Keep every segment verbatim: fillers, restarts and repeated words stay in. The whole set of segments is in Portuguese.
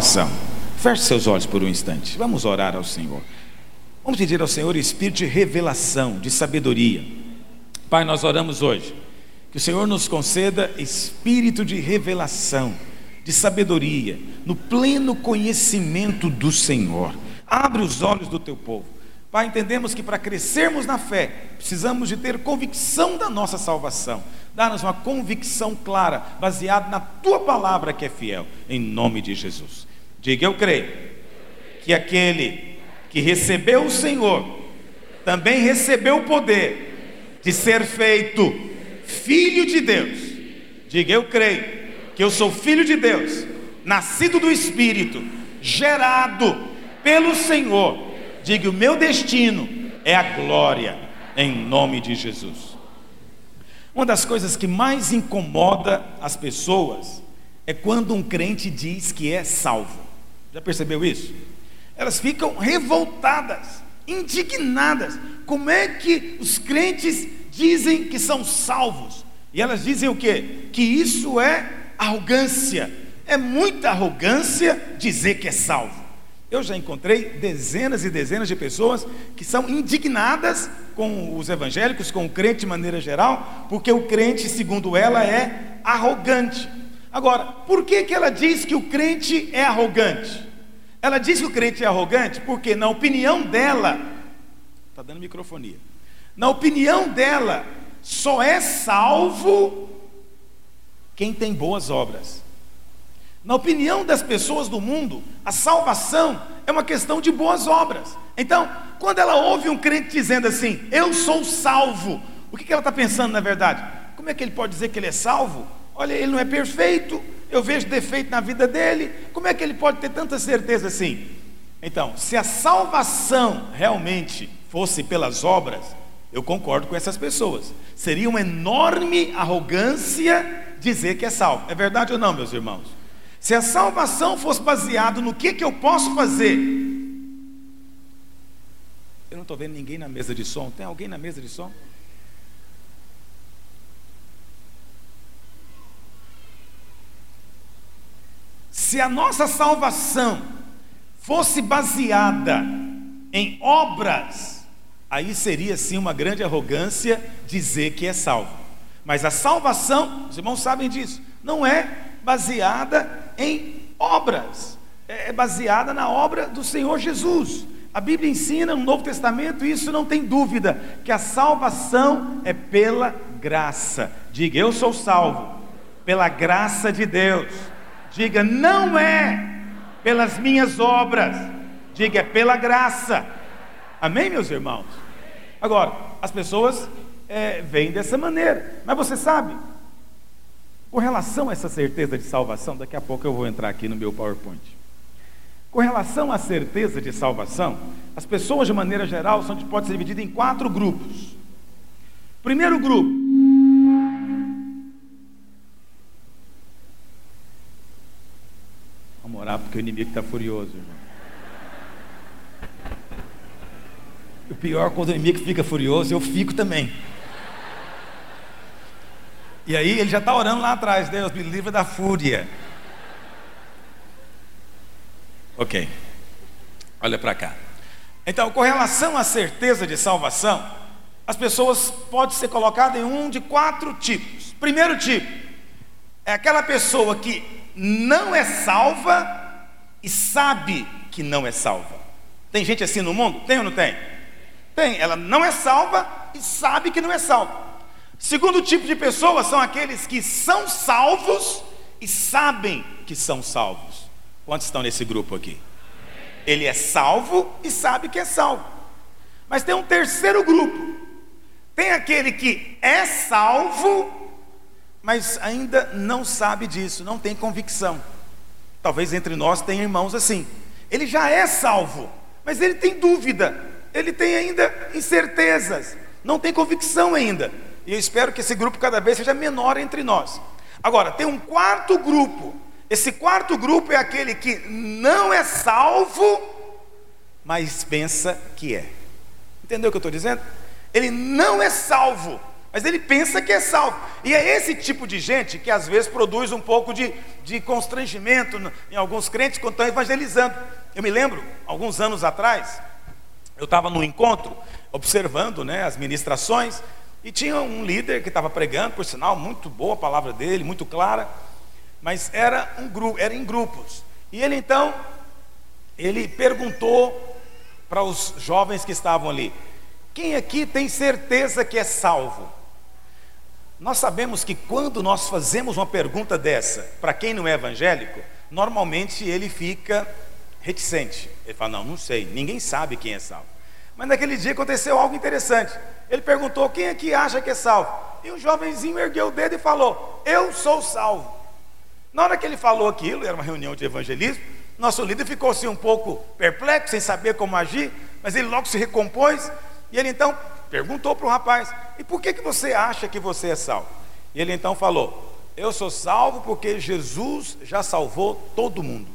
Feche seus olhos por um instante. Vamos orar ao Senhor. Vamos pedir ao Senhor espírito de revelação, de sabedoria. Pai, nós oramos hoje que o Senhor nos conceda espírito de revelação, de sabedoria, no pleno conhecimento do Senhor. Abre os olhos do teu povo. Pai, entendemos que para crescermos na fé, precisamos de ter convicção da nossa salvação. Dá-nos uma convicção clara, baseada na tua palavra que é fiel, em nome de Jesus. Diga: eu creio que aquele que recebeu o Senhor também recebeu o poder de ser feito filho de Deus. Diga: eu creio que eu sou filho de Deus, nascido do Espírito, gerado pelo Senhor. Diga: o meu destino é a glória, em nome de Jesus. Uma das coisas que mais incomoda as pessoas é quando um crente diz que é salvo. Já percebeu isso? Elas ficam revoltadas, indignadas. Como é que os crentes dizem que são salvos? E elas dizem o quê? Que isso é arrogância. É muita arrogância dizer que é salvo. Eu já encontrei dezenas e dezenas de pessoas que são indignadas com os evangélicos, com o crente de maneira geral, porque o crente, segundo ela, é arrogante. Agora, por que que ela diz que o crente é arrogante? Ela diz que o crente é arrogante porque, na opinião dela, está dando microfonia, na opinião dela, só é salvo quem tem boas obras. Na opinião das pessoas do mundo, a salvação é uma questão de boas obras. Então, quando ela ouve um crente dizendo assim: eu sou salvo, o que que ela está pensando na verdade? Como é que ele pode dizer que ele é salvo? Olha, ele não é perfeito, eu vejo defeito na vida dele, como é que ele pode ter tanta certeza assim? Então, se a salvação realmente fosse pelas obras, eu concordo com essas pessoas. Seria uma enorme arrogância dizer que é salvo. É verdade ou não, meus irmãos? Se a salvação fosse baseada no que, que eu posso fazer. Eu não estou vendo ninguém na mesa de som. Tem alguém na mesa de som? Se a nossa salvação fosse baseada em obras, aí seria sim uma grande arrogância dizer que é salvo. Mas a salvação, os irmãos sabem disso, não é baseada em obras, é baseada na obra do Senhor Jesus. A Bíblia ensina no Novo Testamento, isso não tem dúvida, que a salvação é pela graça. Diga: eu sou salvo pela graça de Deus. Diga: não é pelas minhas obras. Diga: é pela graça. Amém, meus irmãos? Agora, as pessoas é, veem dessa maneira, mas você sabe, com relação a essa certeza de salvação, daqui a pouco eu vou entrar aqui no meu PowerPoint. Com relação à certeza de salvação, as pessoas de maneira geral são, pode ser divididas em quatro grupos. Primeiro grupo: vamos orar porque o inimigo está furioso, irmão. O pior, quando o inimigo fica furioso, eu fico também. E aí ele já está orando lá atrás: Deus, me livra da fúria. Ok, olha para cá. Então, com relação à certeza de salvação, as pessoas podem ser colocadas em um de quatro tipos. Primeiro tipo é aquela pessoa que não é salva e sabe que não é salva. Tem gente assim no mundo? Tem ou não tem? Tem, ela não é salva e sabe que não é salva. Segundo tipo de pessoas são aqueles que são salvos e sabem que são salvos. Quantos estão nesse grupo aqui? Ele é salvo e sabe que é salvo. Mas tem um terceiro grupo. Tem aquele que é salvo, mas ainda não sabe disso, não tem convicção. Talvez entre nós tenha irmãos assim. Ele já é salvo, mas ele tem dúvida, ele tem ainda incertezas, não tem convicção ainda. E eu espero que esse grupo cada vez seja menor entre nós. Agora, tem um quarto grupo. Esse quarto grupo é aquele que não é salvo, mas pensa que é. Entendeu o que eu estou dizendo? Ele não é salvo, mas ele pensa que é salvo. E é esse tipo de gente que às vezes produz um pouco de, de constrangimento em alguns crentes quando estão evangelizando. Eu me lembro, alguns anos atrás, eu estava num encontro, observando, né, as ministrações, e tinha um líder que estava pregando, por sinal, muito boa a palavra dele, muito clara, mas era, um grupo, era em grupos. E ele então, ele perguntou para os jovens que estavam ali: quem aqui tem certeza que é salvo? Nós sabemos que quando nós fazemos uma pergunta dessa para quem não é evangélico, normalmente ele fica reticente. Ele fala: não, não sei, ninguém sabe quem é salvo. Mas naquele dia aconteceu algo interessante. Ele perguntou: quem aqui acha que é salvo? E um jovenzinho ergueu o dedo e falou: eu sou salvo. Na hora que ele falou aquilo, era uma reunião de evangelismo, nosso líder ficou assim um pouco perplexo, sem saber como agir, mas ele logo se recompôs. E ele então perguntou para o rapaz: e por que, que você acha que você é salvo? E ele então falou: eu sou salvo porque Jesus já salvou todo mundo.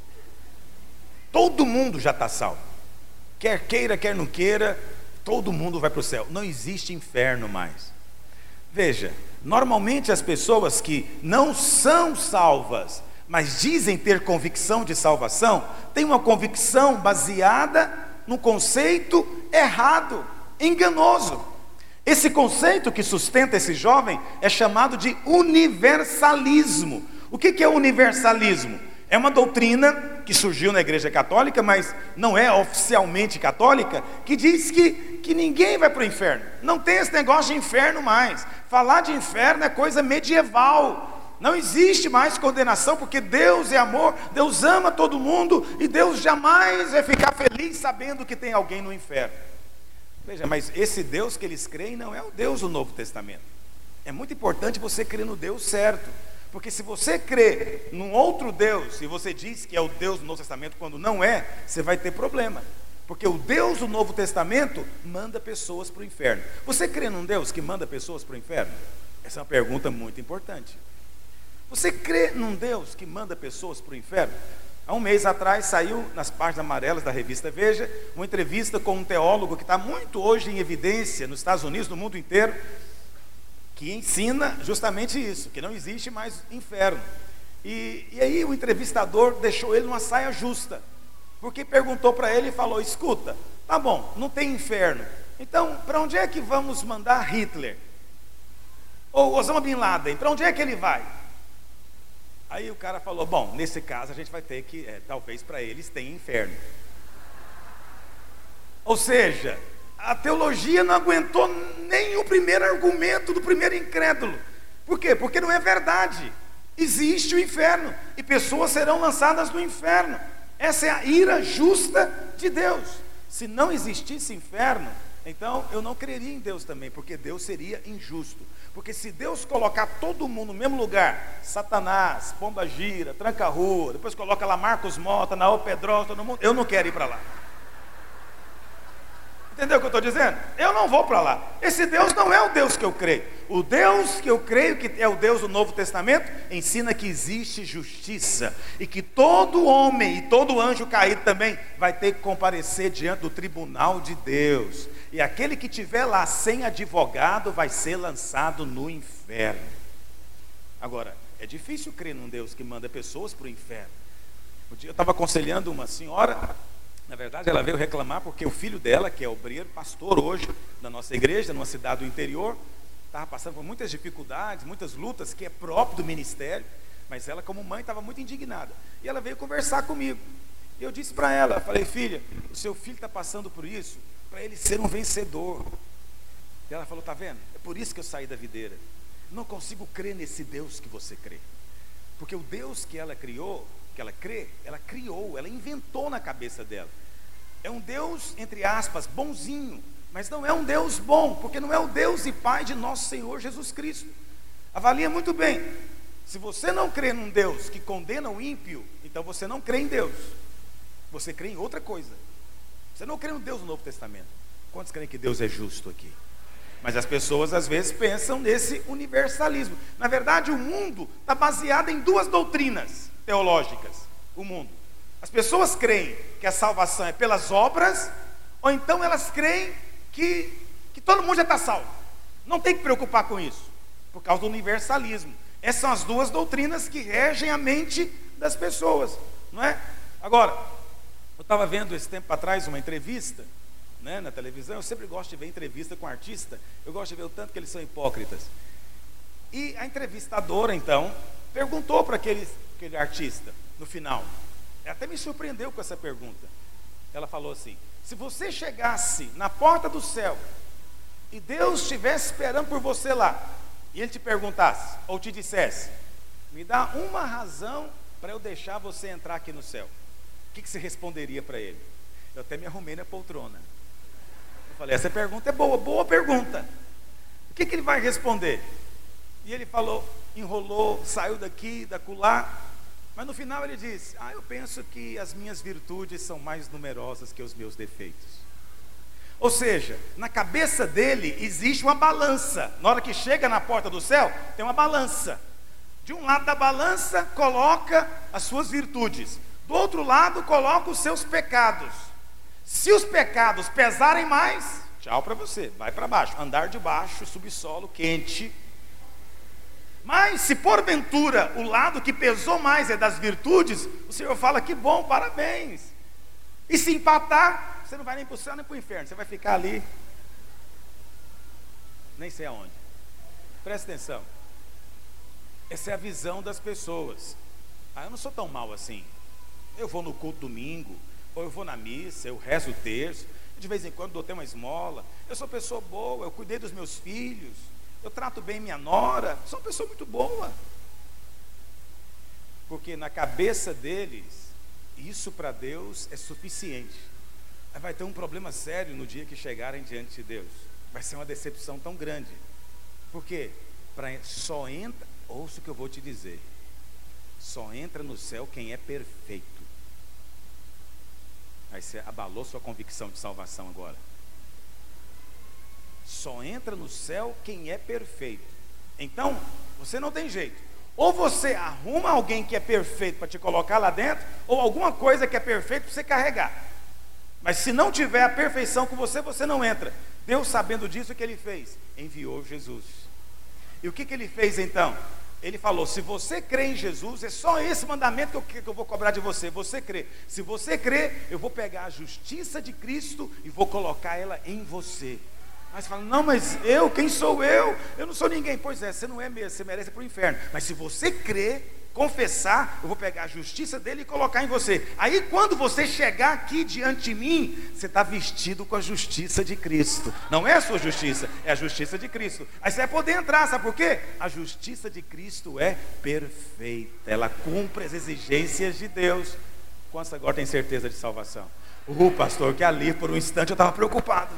Todo mundo já está salvo. Quer queira, quer não queira, todo mundo vai para o céu. Não existe inferno mais. Veja, normalmente as pessoas que não são salvas, mas dizem ter convicção de salvação, têm uma convicção baseada num conceito errado, enganoso. Esse conceito que sustenta esse jovem é chamado de universalismo. O que que é universalismo? É uma doutrina que surgiu na Igreja Católica, mas não é oficialmente católica, que diz que, que ninguém vai para o inferno. Não tem esse negócio de inferno mais. Falar de inferno é coisa medieval. Não existe mais condenação, porque Deus é amor, Deus ama todo mundo, e Deus jamais vai ficar feliz sabendo que tem alguém no inferno. Veja, mas esse Deus que eles creem não é o Deus do Novo Testamento. É muito importante você crer no Deus certo, porque se você crê num outro Deus, e você diz que é o Deus do Novo Testamento quando não é, você vai ter problema, porque o Deus do Novo Testamento manda pessoas para o inferno. Você crê num Deus que manda pessoas para o inferno? Essa é uma pergunta muito importante. Você crê num Deus que manda pessoas para o inferno? Há um mês atrás saiu nas páginas amarelas da revista Veja uma entrevista com um teólogo que está muito hoje em evidência nos Estados Unidos, no mundo inteiro, que ensina justamente isso, que não existe mais inferno. E, e aí o entrevistador deixou ele numa saia justa, porque perguntou para ele e falou: escuta, tá bom, não tem inferno, então para onde é que vamos mandar Hitler? Ou Osama Bin Laden, para onde é que ele vai? Aí o cara falou: bom, nesse caso a gente vai ter que, é, talvez para eles tenha inferno. Ou seja, a teologia não aguentou nem o primeiro argumento do primeiro incrédulo. Por quê? Porque não é verdade. Existe o inferno, e pessoas serão lançadas no inferno. Essa é a ira justa de Deus. Se não existisse inferno, então eu não creria em Deus também, porque Deus seria injusto. Porque se Deus colocar todo mundo no mesmo lugar, Satanás, Pomba Gira, Tranca-Rua, depois coloca lá Marcos Mota, Naô Pedrosa, todo mundo, eu não quero ir para lá. Entendeu o que eu estou dizendo? Eu não vou para lá. Esse Deus não é o Deus que eu creio. O Deus que eu creio que é o Deus do Novo Testamento ensina que existe justiça, e que todo homem e todo anjo caído também vai ter que comparecer diante do tribunal de Deus, e aquele que estiver lá sem advogado vai ser lançado no inferno. Agora, é difícil crer num Deus que manda pessoas para o inferno. Um dia eu estava aconselhando uma senhora. Na verdade, ela veio reclamar porque o filho dela, que é obreiro, pastor hoje na nossa igreja, numa cidade do interior, estava passando por muitas dificuldades, muitas lutas, que é próprio do ministério, mas ela, como mãe, estava muito indignada. E ela veio conversar comigo. E eu disse para ela, falei: filha, o seu filho está passando por isso, para ele ser um vencedor. E ela falou: está vendo? É por isso que eu saí da videira. Não consigo crer nesse Deus que você crê. Porque o Deus que ela criou, que ela crê, ela criou, ela inventou na cabeça dela. É um Deus, entre aspas, bonzinho, mas não é um Deus bom, porque não é o Deus e Pai de nosso Senhor Jesus Cristo. Avalia muito bem. Se você não crê num Deus que condena o ímpio, então você não crê em Deus, você crê em outra coisa. Você não crê no Deus do Novo Testamento. Quantos creem que Deus é justo aqui? Mas as pessoas às vezes pensam nesse universalismo. Na verdade, o mundo está baseado em duas doutrinas teológicas. O mundo, as pessoas creem que a salvação é pelas obras, ou então elas creem que, que todo mundo já está salvo. Não tem que preocupar com isso, por causa do universalismo. Essas são as duas doutrinas que regem a mente das pessoas, não é? Agora, eu estava vendo esse tempo atrás uma entrevista, né, na televisão. Eu sempre gosto de ver entrevista com artista. Eu gosto de ver o tanto que eles são hipócritas. E a entrevistadora, então, perguntou para aquele, aquele artista, no final. Ela até me surpreendeu com essa pergunta. Ela falou assim: se você chegasse na porta do céu e Deus estivesse esperando por você lá, e Ele te perguntasse, ou te dissesse: me dá uma razão para eu deixar você entrar aqui no céu, o que, que você responderia para Ele? Eu até me arrumei na poltrona. Eu falei: essa pergunta é boa, boa pergunta. O que, que Ele vai responder? E ele falou, enrolou, saiu daqui, da acolá, mas no final ele disse: ah, eu penso que as minhas virtudes são mais numerosas que os meus defeitos. Ou seja, na cabeça dele existe uma balança. Na hora que chega na porta do céu, tem uma balança. De um lado da balança coloca as suas virtudes, do outro lado coloca os seus pecados. Se os pecados pesarem mais, tchau para você, vai para baixo, andar de baixo, subsolo quente. Mas se porventura o lado que pesou mais é das virtudes, o Senhor fala: que bom, parabéns. E se empatar, você não vai nem para o céu nem para o inferno, você vai ficar ali, nem sei aonde. Presta atenção. Essa é a visão das pessoas. Ah, eu não sou tão mal assim. Eu vou no culto domingo, ou eu vou na missa, eu rezo o terço, de vez em quando dou até uma esmola. Eu sou pessoa boa, eu cuidei dos meus filhos, eu trato bem minha nora, sou uma pessoa muito boa. Porque na cabeça deles, isso para Deus é suficiente. Aí vai ter um problema sério no dia que chegarem diante de Deus. Vai ser uma decepção tão grande. Por quê? Pra, só entra, ouça o que eu vou te dizer, só entra no céu quem é perfeito. Aí você abalou sua convicção de salvação agora. Só entra no céu quem é perfeito. Então, você não tem jeito. Ou você arruma alguém que é perfeito para te colocar lá dentro, ou alguma coisa que é perfeita para você carregar. Mas se não tiver a perfeição com você, você não entra. Deus, sabendo disso, o que Ele fez? Enviou Jesus. E o que, que Ele fez então? Ele falou: se você crê em Jesus, é só esse mandamento que eu, que eu vou cobrar de você. Você crê. Se você crê, eu vou pegar a justiça de Cristo e vou colocar ela em você. Mas você fala: não, mas eu, quem sou eu? Eu não sou ninguém. Pois é, você não é mesmo, você merece ir para o inferno. Mas se você crê, confessar, eu vou pegar a justiça dele e colocar em você. Aí quando você chegar aqui diante de mim, você está vestido com a justiça de Cristo. Não é a sua justiça, é a justiça de Cristo. Aí você vai poder entrar, sabe por quê? A justiça de Cristo é perfeita, ela cumpre as exigências de Deus. Quantos agora tem certeza de salvação? Uh, pastor, que ali por um instante eu estava preocupado.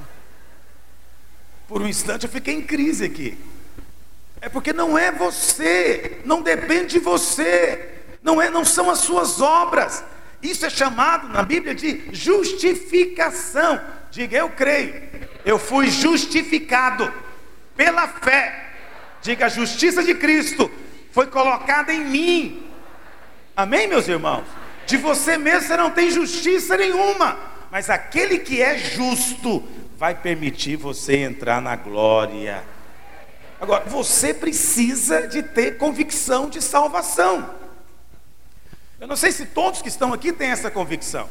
Por um instante eu fiquei em crise aqui. É porque não é você, não depende de você, não, é, não são as suas obras. Isso é chamado na Bíblia de justificação. Diga: eu creio, eu fui justificado pela fé. Diga: a justiça de Cristo foi colocada em mim. Amém, meus irmãos? De você mesmo você não tem justiça nenhuma, mas aquele que é justo vai permitir você entrar na glória. Agora, você precisa de ter convicção de salvação. Eu não sei se todos que estão aqui têm essa convicção.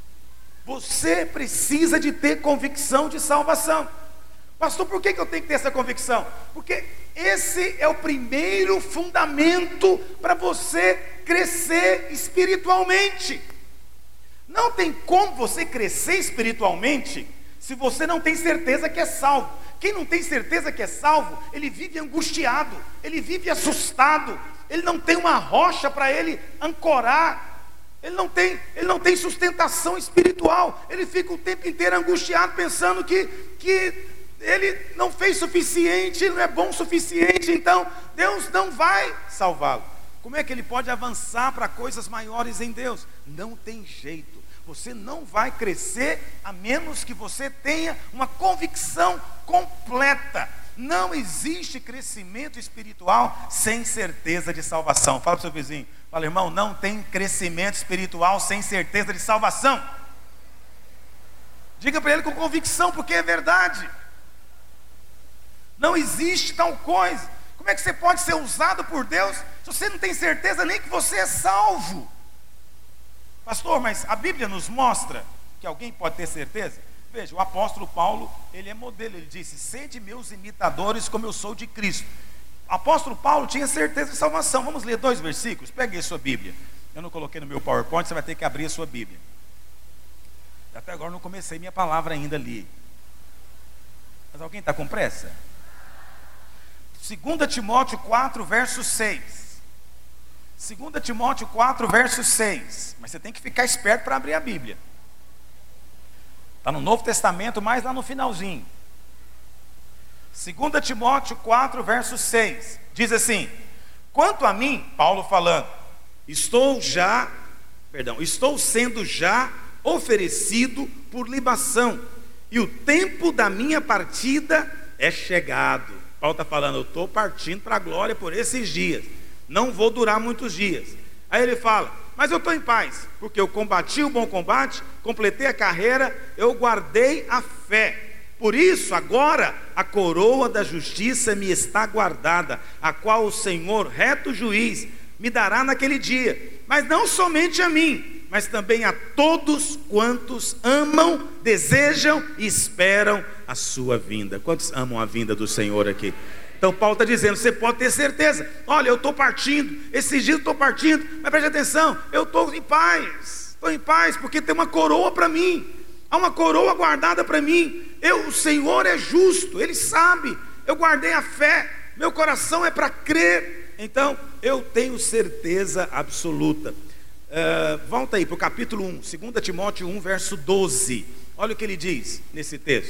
Você precisa de ter convicção de salvação. Pastor, por que eu tenho que ter essa convicção? Porque esse é o primeiro fundamento para você crescer espiritualmente. Não tem como você crescer espiritualmente se você não tem certeza que é salvo. Quem não tem certeza que é salvo, ele vive angustiado, ele vive assustado, ele não tem uma rocha para ele ancorar, ele não tem, ele não tem sustentação espiritual, ele fica o tempo inteiro angustiado, pensando que, que ele não fez suficiente, ele não é bom o suficiente, então Deus não vai salvá-lo. Como é que ele pode avançar para coisas maiores em Deus? Não tem jeito. Você não vai crescer a menos que você tenha uma convicção completa. Não existe crescimento espiritual sem certeza de salvação. Fala para o seu vizinho, fala: irmão, não tem crescimento espiritual sem certeza de salvação. Diga para ele com convicção, porque é verdade. Não existe tal coisa. Como é que você pode ser usado por Deus se você não tem certeza nem que você é salvo? Pastor, mas a Bíblia nos mostra que alguém pode ter certeza? Veja, o apóstolo Paulo, ele é modelo, ele disse: sede meus imitadores como eu sou de Cristo. O apóstolo Paulo tinha certeza de salvação. Vamos ler dois versículos? Pegue a sua Bíblia. Eu não coloquei no meu PowerPoint, você vai ter que abrir a sua Bíblia. Até agora não comecei minha palavra ainda ali. Mas alguém está com pressa? dois Timóteo quatro, verso seis. dois Timóteo quatro, verso seis. Mas você tem que ficar esperto para abrir a Bíblia. Está no Novo Testamento, mais lá no finalzinho. dois Timóteo quatro, verso seis. Diz assim: quanto a mim, Paulo falando, estou já, perdão, estou sendo já oferecido por libação, e o tempo da minha partida é chegado. Paulo está falando, eu estou partindo para a glória por esses dias, não vou durar muitos dias. Aí ele fala, mas eu estou em paz, porque eu combati o bom combate, completei a carreira, eu guardei a fé. Por isso agora a coroa da justiça me está guardada, a qual o Senhor, reto juiz, me dará naquele dia, mas não somente a mim, mas também a todos quantos amam, desejam e esperam a sua vinda. Quantos amam a vinda do Senhor aqui? Então Paulo está dizendo, você pode ter certeza, olha, eu estou partindo, esses dias eu estou partindo, mas preste atenção, eu estou em paz, estou em paz, porque tem uma coroa para mim, há uma coroa guardada para mim, eu, o Senhor é justo, Ele sabe, eu guardei a fé, meu coração é para crer, então eu tenho certeza absoluta. Uh, volta aí para o capítulo um, dois Timóteo um, verso doze, olha o que ele diz nesse texto.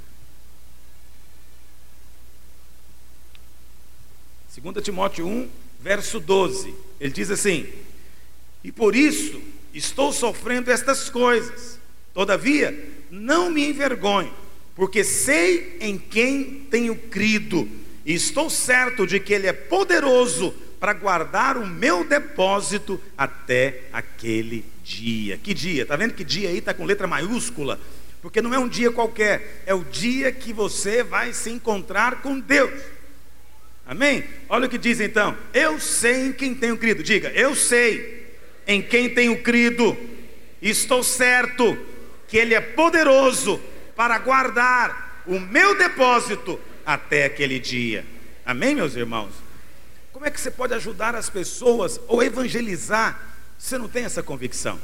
dois Timóteo um, verso doze, ele diz assim: e por isso estou sofrendo estas coisas, todavia não me envergonho, porque sei em quem tenho crido, e estou certo de que Ele é poderoso para guardar o meu depósito até aquele dia. Que dia? Está vendo que dia aí está com letra maiúscula? Porque não é um dia qualquer, é o dia que você vai se encontrar com Deus. Amém? Olha o que diz então: eu sei em quem tenho crido. Diga, eu sei em quem tenho crido, e estou certo que Ele é poderoso para guardar o meu depósito até aquele dia. Amém, meus irmãos? Como é que você pode ajudar as pessoas ou evangelizar se você não tem essa convicção?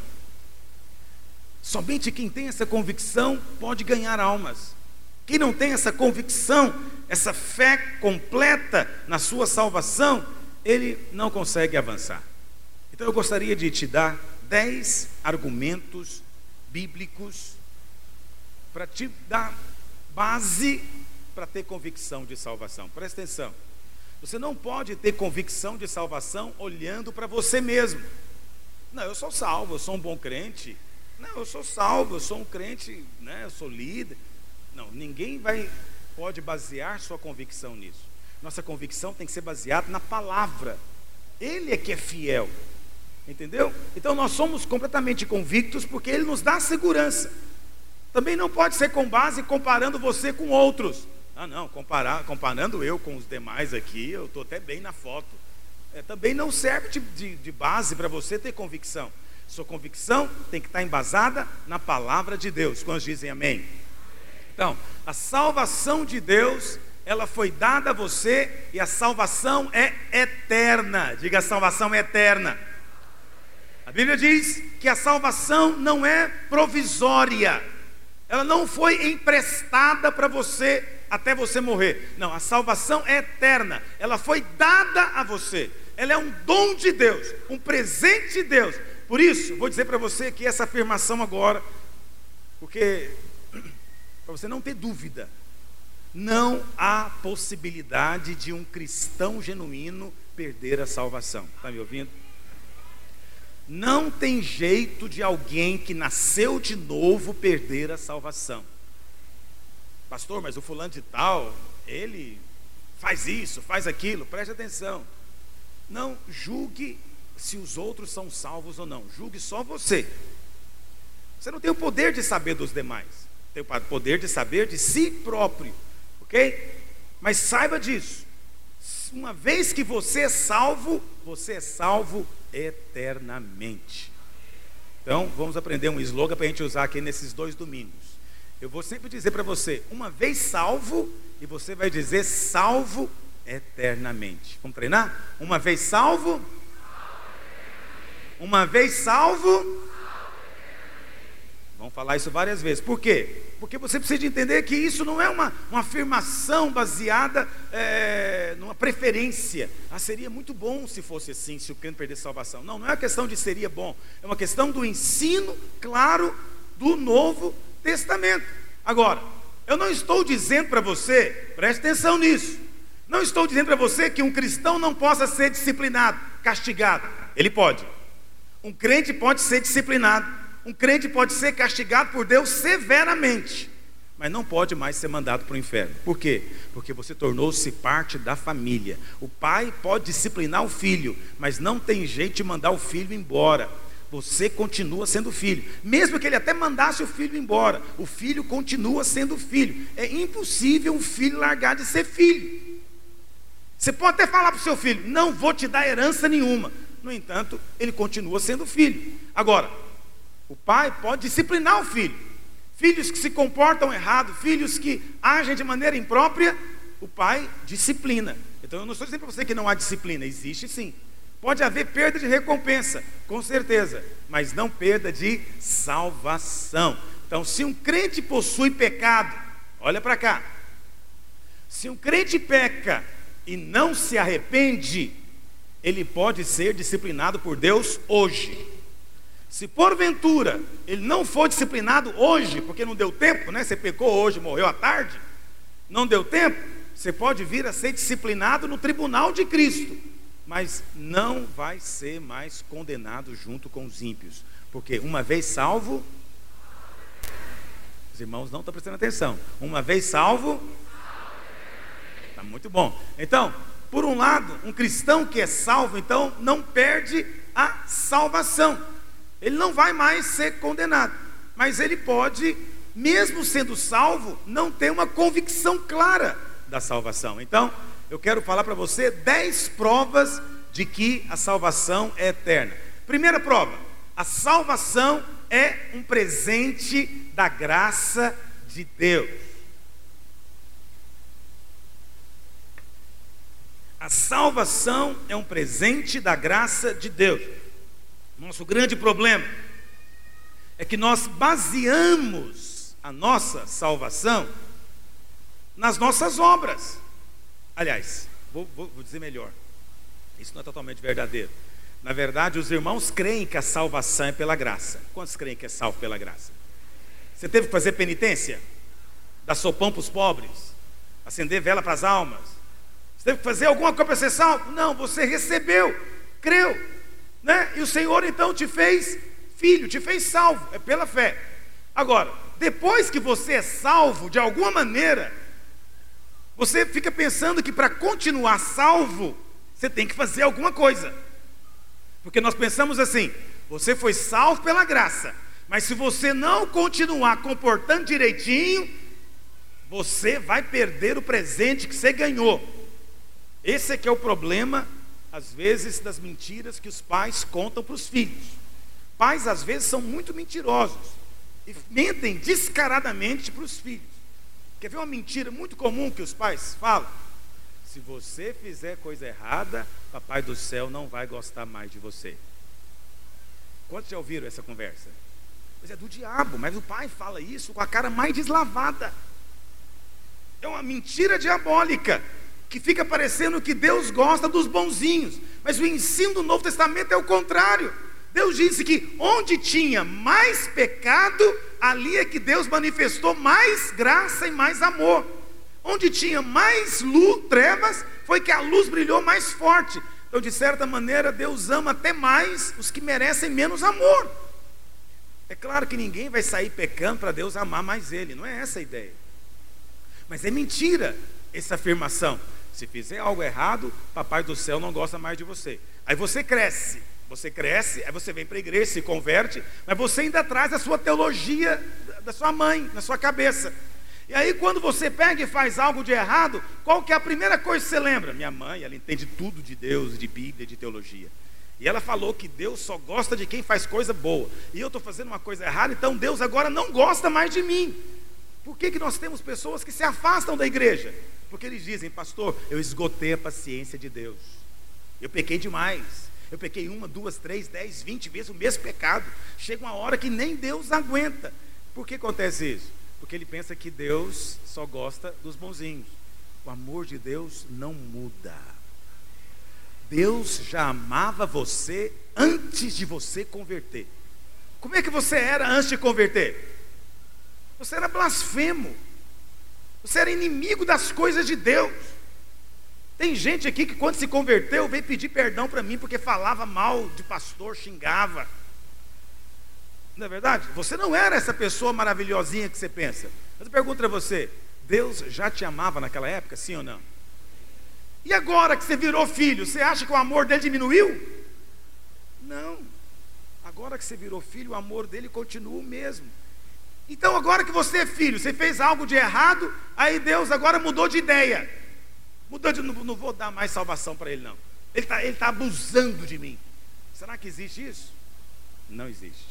Somente quem tem essa convicção pode ganhar almas. Quem não tem essa convicção, essa fé completa na sua salvação, ele não consegue avançar. Então eu gostaria de te dar dez argumentos bíblicos para te dar base para ter convicção de salvação. Presta atenção, você não pode ter convicção de salvação olhando para você mesmo. Não, eu sou salvo, eu sou um bom crente. Não, eu sou salvo, eu sou um crente, né, eu sou líder. Não, ninguém vai, pode basear sua convicção nisso. Nossa convicção tem que ser baseada na palavra. Ele é que é fiel, entendeu? Então nós somos completamente convictos porque Ele nos dá segurança. Também não pode ser com base comparando você com outros. Ah não, comparar, comparando eu com os demais aqui, eu estou até bem na foto. É, também não serve de, de, de base para você ter convicção. Sua convicção tem que estar embasada na palavra de Deus. Quantos dizem amém? Então, a salvação de Deus, ela foi dada a você, e a salvação é eterna. Diga, a salvação é eterna. A Bíblia diz que a salvação não é provisória, ela não foi emprestada para você até você morrer. Não, a salvação é eterna, ela foi dada a você, ela é um dom de Deus, um presente de Deus. Por isso, vou dizer para você que essa afirmação agora, porque para você não ter dúvida, não há possibilidade de um cristão genuíno perder a salvação. Está me ouvindo? Não tem jeito de alguém que nasceu de novo perder a salvação. Pastor, mas o fulano de tal, ele faz isso, faz aquilo. Preste atenção, não julgue se os outros são salvos ou não, julgue só você. Você não tem o poder de saber dos demais, tem o poder de saber de si próprio, ok? Mas saiba disso, uma vez que você é salvo, você é salvo eternamente. Então, vamos aprender um slogan para a gente usar aqui nesses dois domingos. Eu vou sempre dizer para você, uma vez salvo, e você vai dizer salvo eternamente. Vamos treinar? Uma vez salvo, uma vez salvo. Vamos falar isso várias vezes. Por quê? Porque você precisa de entender que isso não é uma, uma afirmação baseada é, numa preferência. Ah, seria muito bom se fosse assim, se o crente perdesse salvação. Não, não é uma questão de seria bom. É uma questão do ensino claro do Novo Testamento. Agora, eu não estou dizendo para você, preste atenção nisso, não estou dizendo para você que um cristão não possa ser disciplinado, castigado. Ele pode. Um crente pode ser disciplinado. Um crente pode ser castigado por Deus severamente, mas não pode mais ser mandado para o inferno. Por quê? Porque você tornou-se parte da família. O pai pode disciplinar o filho, mas não tem jeito de mandar o filho embora. Você continua sendo filho. Mesmo que ele até mandasse o filho embora, o filho continua sendo filho. É impossível um filho largar de ser filho. Você pode até falar para o seu filho, não vou te dar herança nenhuma. No entanto, ele continua sendo filho. Agora, o pai pode disciplinar o filho. Filhos que se comportam errado, filhos que agem de maneira imprópria, o pai disciplina. Então eu não estou dizendo para você que não há disciplina, existe sim. Pode haver perda de recompensa, com certeza, mas não perda de salvação. Então, se um crente possui pecado, olha para cá. Se um crente peca e não se arrepende, ele pode ser disciplinado por Deus hoje. Se porventura ele não for disciplinado hoje, porque não deu tempo, né? Você pecou hoje, morreu à tarde, não deu tempo, você pode vir a ser disciplinado no tribunal de Cristo, mas não vai ser mais condenado junto com os ímpios, porque uma vez salvo, os irmãos não estão prestando atenção, uma vez salvo, está muito bom. Então, por um lado, um cristão que é salvo, então, não perde a salvação. Ele não vai mais ser condenado, mas ele pode, mesmo sendo salvo, não ter uma convicção clara da salvação. Então, eu quero falar para você dez provas de que a salvação é eterna. Primeira prova, a salvação é um presente da graça de Deus. A salvação é um presente da graça de Deus. Nosso grande problema é que nós baseamos a nossa salvação nas nossas obras. Aliás, vou, vou, vou dizer melhor, isso não é totalmente verdadeiro. Na verdade, os irmãos creem que a salvação é pela graça. Quantos creem que é salvo pela graça? Você teve que fazer penitência? Dar sopão para os pobres? Acender vela para as almas? Você teve que fazer alguma coisa para ser salvo? Não, você recebeu, creu, né? E o Senhor então te fez filho, te fez salvo, é pela fé. Agora, depois que você é salvo, de alguma maneira, você fica pensando que para continuar salvo, você tem que fazer alguma coisa. Porque nós pensamos assim, você foi salvo pela graça, mas se você não continuar comportando direitinho, você vai perder o presente que você ganhou. Esse é que é o problema, às vezes, das mentiras que os pais contam para os filhos. Pais, às vezes, são muito mentirosos e mentem descaradamente para os filhos. Quer ver uma mentira muito comum que os pais falam? Se você fizer coisa errada, papai do céu não vai gostar mais de você. Quantos já ouviram essa conversa? Mas é do diabo, mas o pai fala isso com a cara mais deslavada. É uma mentira diabólica, que fica parecendo que Deus gosta dos bonzinhos, mas o ensino do Novo Testamento é o contrário. Deus disse que onde tinha mais pecado, ali é que Deus manifestou mais graça e mais amor. Onde tinha mais luz, trevas, foi que a luz brilhou mais forte. Então, de certa maneira, Deus ama até mais os que merecem menos amor. É claro que ninguém vai sair pecando para Deus amar mais ele, não é essa a ideia. Mas é mentira essa afirmação. Se fizer algo errado, papai do céu não gosta mais de você. Aí você cresce, você cresce, aí você vem para a igreja, se converte, mas você ainda traz a sua teologia da sua mãe, na sua cabeça. E aí quando você pega e faz algo de errado, qual que é a primeira coisa que você lembra? Minha mãe, ela entende tudo de Deus, de Bíblia, de teologia. E ela falou que Deus só gosta de quem faz coisa boa. E eu estou fazendo uma coisa errada, então Deus agora não gosta mais de mim. Por que que nós temos pessoas que se afastam da igreja? Porque eles dizem, pastor, eu esgotei a paciência de Deus. Eu pequei demais. Eu pequei uma, duas, três, dez, vinte vezes o mesmo pecado. Chega uma hora que nem Deus aguenta. Por que acontece isso? Porque ele pensa que Deus só gosta dos bonzinhos. O amor de Deus não muda. Deus já amava você antes de você converter. Como é que você era antes de converter? Você era blasfemo. Você era inimigo das coisas de Deus. Tem gente aqui que quando se converteu veio pedir perdão para mim porque falava mal de pastor, xingava. Não é verdade? Você não era essa pessoa maravilhosinha que você pensa. Mas eu pergunto para você, Deus já te amava naquela época, sim ou não? E agora que você virou filho, você acha que o amor dele diminuiu? Não. Agora que você virou filho, o amor dele continua o mesmo. Então agora que você é filho, você fez algo de errado, aí Deus agora mudou de ideia. Mudou de, não, não vou dar mais salvação para ele não. Ele está ele tá abusando de mim. Será que existe isso? Não existe.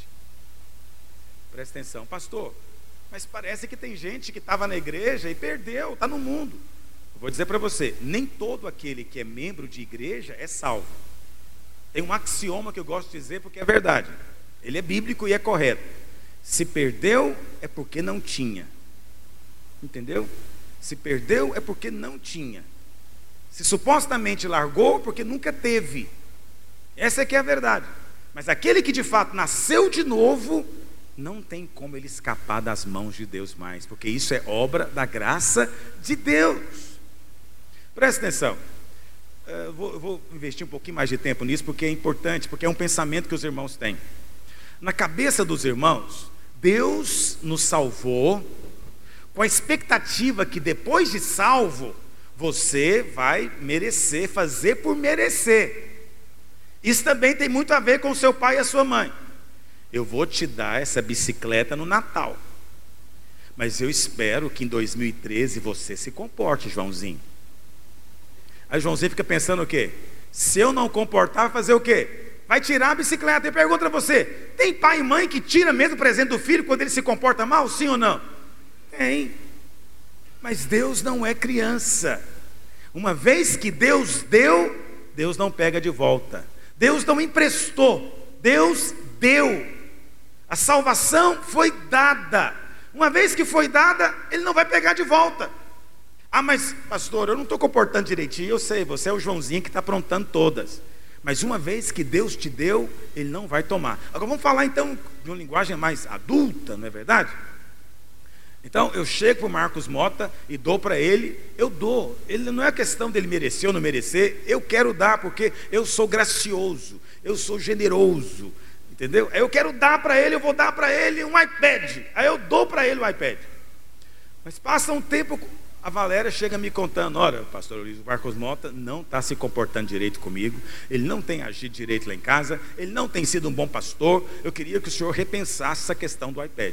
Presta atenção, pastor, mas parece que tem gente que estava na igreja e perdeu, está no mundo. Eu vou dizer para você, nem todo aquele que é membro de igreja é salvo. Tem um axioma que eu gosto de dizer porque é verdade. Ele é bíblico e é correto. Se perdeu é porque não tinha. Entendeu? Se perdeu é porque não tinha. Se supostamente largou, porque nunca teve. Essa é que é a verdade. Mas aquele que de fato nasceu de novo, não tem como ele escapar das mãos de Deus mais, porque isso é obra da graça de Deus. Presta atenção. Eu vou, eu vou investir um pouquinho mais de tempo nisso, porque é importante, porque é um pensamento que os irmãos têm. Na cabeça dos irmãos, Deus nos salvou com a expectativa que depois de salvo, você vai merecer, fazer por merecer. Isso também tem muito a ver com o seu pai e a sua mãe. Eu vou te dar essa bicicleta no Natal, mas eu espero que em dois mil e treze você se comporte, Joãozinho. Aí Joãozinho fica pensando o quê? Se eu não comportar, vai fazer o quê? Vai tirar a bicicleta. E pergunta para você, tem pai e mãe que tira mesmo o presente do filho quando ele se comporta mal, sim ou não? Tem. Mas Deus não é criança. Uma vez que Deus deu, Deus não pega de volta. Deus não emprestou, Deus deu. A salvação foi dada. Uma vez que foi dada, ele não vai pegar de volta. Ah, mas pastor, eu não estou comportando direitinho. Eu sei, você é o Joãozinho que está aprontando todas. Mas uma vez que Deus te deu, ele não vai tomar. Agora vamos falar então de uma linguagem mais adulta, não é verdade? Então eu chego para o Marcos Mota e dou para ele. Eu dou, ele não é questão dele merecer ou não merecer. Eu quero dar porque eu sou gracioso, eu sou generoso. Entendeu? Aí eu quero dar para ele, eu vou dar para ele um iPad. Aí eu dou para ele o iPad. Mas passa um tempo, a Valéria chega me contando, olha, pastor Luiz, o Marcos Mota não está se comportando direito comigo, ele não tem agido direito lá em casa, ele não tem sido um bom pastor, eu queria que o senhor repensasse essa questão do iPad.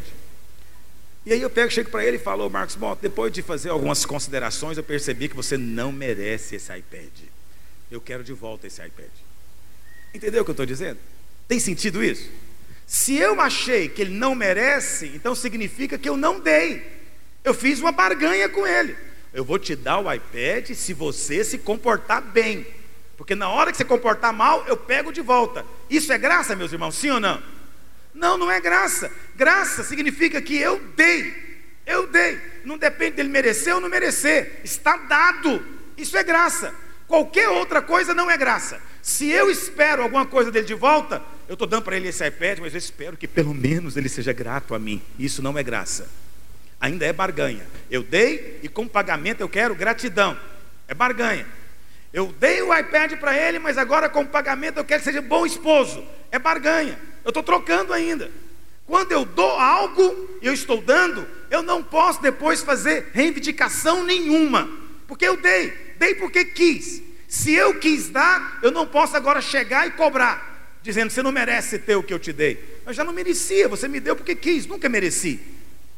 E aí eu pego, chego para ele e falo, Marcos Mota, depois de fazer algumas considerações, eu percebi que você não merece esse iPad. Eu quero de volta esse iPad. Entendeu o que eu estou dizendo? Tem sentido isso? Se eu achei que ele não merece, então significa que eu não dei. Eu fiz uma barganha com ele. Eu vou te dar o iPad se você se comportar bem. Porque na hora que você comportar mal, eu pego de volta. Isso é graça, meus irmãos? Sim ou não? Não, não é graça. Graça significa que eu dei. Eu dei. Não depende dele merecer ou não merecer. Está dado. Isso é graça. Qualquer outra coisa não é graça. Se eu espero alguma coisa dele de volta, eu estou dando para ele esse iPad, mas eu espero que pelo menos ele seja grato a mim. Isso não é graça. Ainda é barganha. Eu dei e com pagamento eu quero gratidão. É barganha. Eu dei o iPad para ele, mas agora com pagamento eu quero que seja bom esposo. É barganha. Eu estou trocando ainda. Quando eu dou algo, eu estou dando, eu não posso depois fazer reivindicação nenhuma. Porque eu dei. Dei porque quis. Se eu quis dar, eu não posso agora chegar e cobrar, dizendo, você não merece ter o que eu te dei. Eu já não merecia, você me deu porque quis, nunca mereci.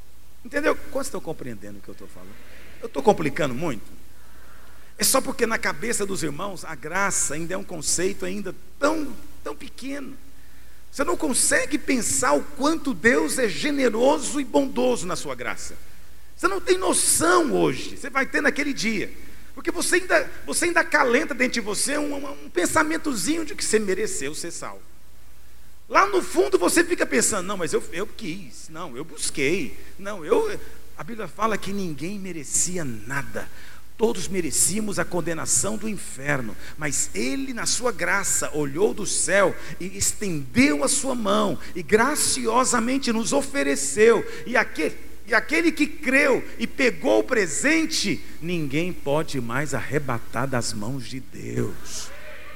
Entendeu? Quantos estão compreendendo o que eu estou falando? Eu estou complicando muito? É só porque na cabeça dos irmãos a graça ainda é um conceito ainda tão, tão pequeno. Você não consegue pensar o quanto Deus é generoso e bondoso na sua graça. Você não tem noção hoje. Você vai ter naquele dia. Porque você ainda, você ainda acalenta dentro de você um, um, um pensamentozinho de que você mereceu ser salvo. Lá no fundo você fica pensando, não, mas eu, eu quis, não, eu busquei, não, eu... A Bíblia fala que ninguém merecia nada, todos merecíamos a condenação do inferno, mas Ele na sua graça olhou do céu e estendeu a sua mão, e graciosamente nos ofereceu, e aquele, e aquele que creu e pegou o presente, ninguém pode mais arrebatar das mãos de Deus.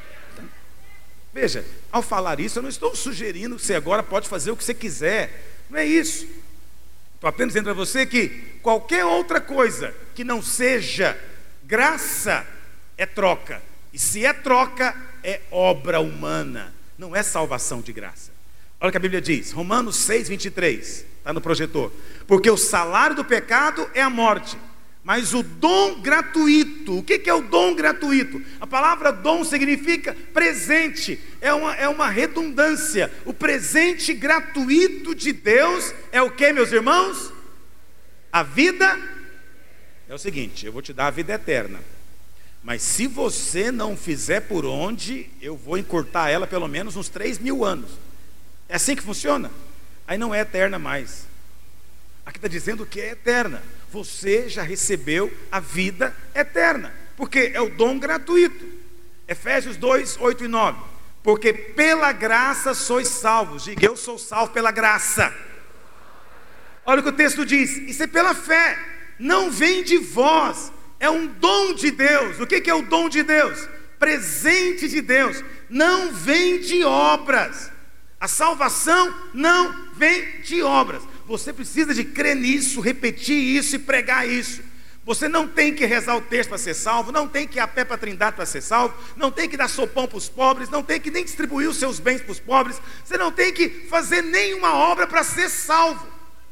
Veja, ao falar isso, eu não estou sugerindo que você agora pode fazer o que você quiser. Não é isso. Estou apenas dizendo para você que qualquer outra coisa que não seja graça é troca. E se é troca, é obra humana. Não é salvação de graça. Olha o que a Bíblia diz, Romanos seis, vinte e três. Está no projetor. Porque o salário do pecado é a morte, mas o dom gratuito, o que é o dom gratuito? A palavra dom significa presente, é uma, é uma redundância. O presente gratuito de Deus é o que, meus irmãos? A vida. É o seguinte, eu vou te dar a vida eterna, mas se você não fizer por onde, eu vou encurtar ela pelo menos uns três mil anos. É assim que funciona? Aí não é eterna mais. Aqui está dizendo que é eterna. Você já recebeu a vida eterna, porque é o dom gratuito. Efésios dois, oito e nove. Porque pela graça sois salvos. Diga, eu sou salvo pela graça. Olha o que o texto diz, isso é pela fé, não vem de vós, é um dom de Deus. O que é o dom de Deus? Presente de Deus, não vem de obras. A salvação não vem de obras. Você precisa de crer nisso, repetir isso e pregar isso. Você não tem que rezar o texto para ser salvo, não tem que ir a pé para a Trindade para ser salvo, não tem que dar sopão para os pobres, não tem que nem distribuir os seus bens para os pobres, você não tem que fazer nenhuma obra para ser salvo.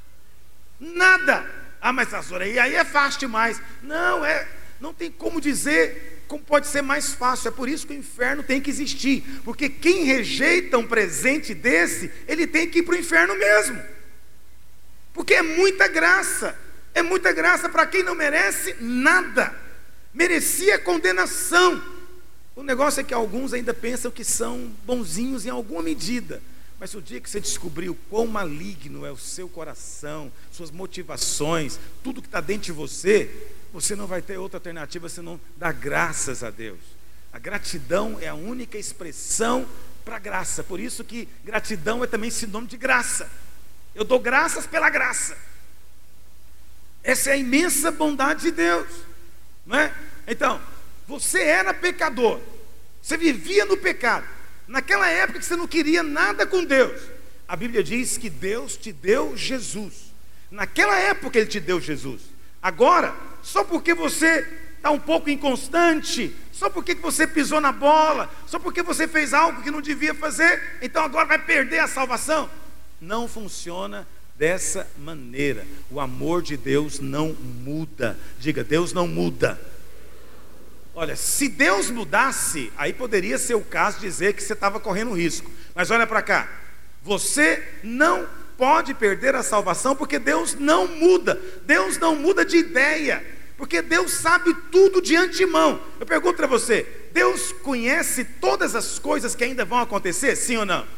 Nada. Ah, mas pastor, aí é fácil demais. Não, é, não tem como dizer como pode ser mais fácil. É por isso que o inferno tem que existir, porque quem rejeita um presente desse, ele tem que ir para o inferno mesmo. Porque é muita graça, é muita graça para quem não merece nada, merecia condenação. O negócio é que alguns ainda pensam que são bonzinhos em alguma medida, mas o dia que você descobrir o quão maligno é o seu coração, suas motivações, tudo que está dentro de você, você não vai ter outra alternativa senão dar graças a Deus. A gratidão é a única expressão para graça, por isso que gratidão é também sinônimo de graça. Eu dou graças pela graça. Essa é a imensa bondade de Deus, não é? Então, você era pecador, você vivia no pecado, naquela época que você não queria nada com Deus, a Bíblia diz que Deus te deu Jesus. Naquela época Ele te deu Jesus. Agora, só porque você está um pouco inconstante, só porque você pisou na bola, só porque você fez algo que não devia fazer, então agora vai perder a salvação? Não funciona dessa maneira. O amor de Deus não muda. Diga, Deus não muda. Olha, se Deus mudasse, aí poderia ser o caso de dizer que você estava correndo risco. Mas olha para cá, você não pode perder a salvação, porque Deus não muda. Deus não muda de ideia, porque Deus sabe tudo de antemão. Eu pergunto para você, Deus conhece todas as coisas que ainda vão acontecer? Sim ou não?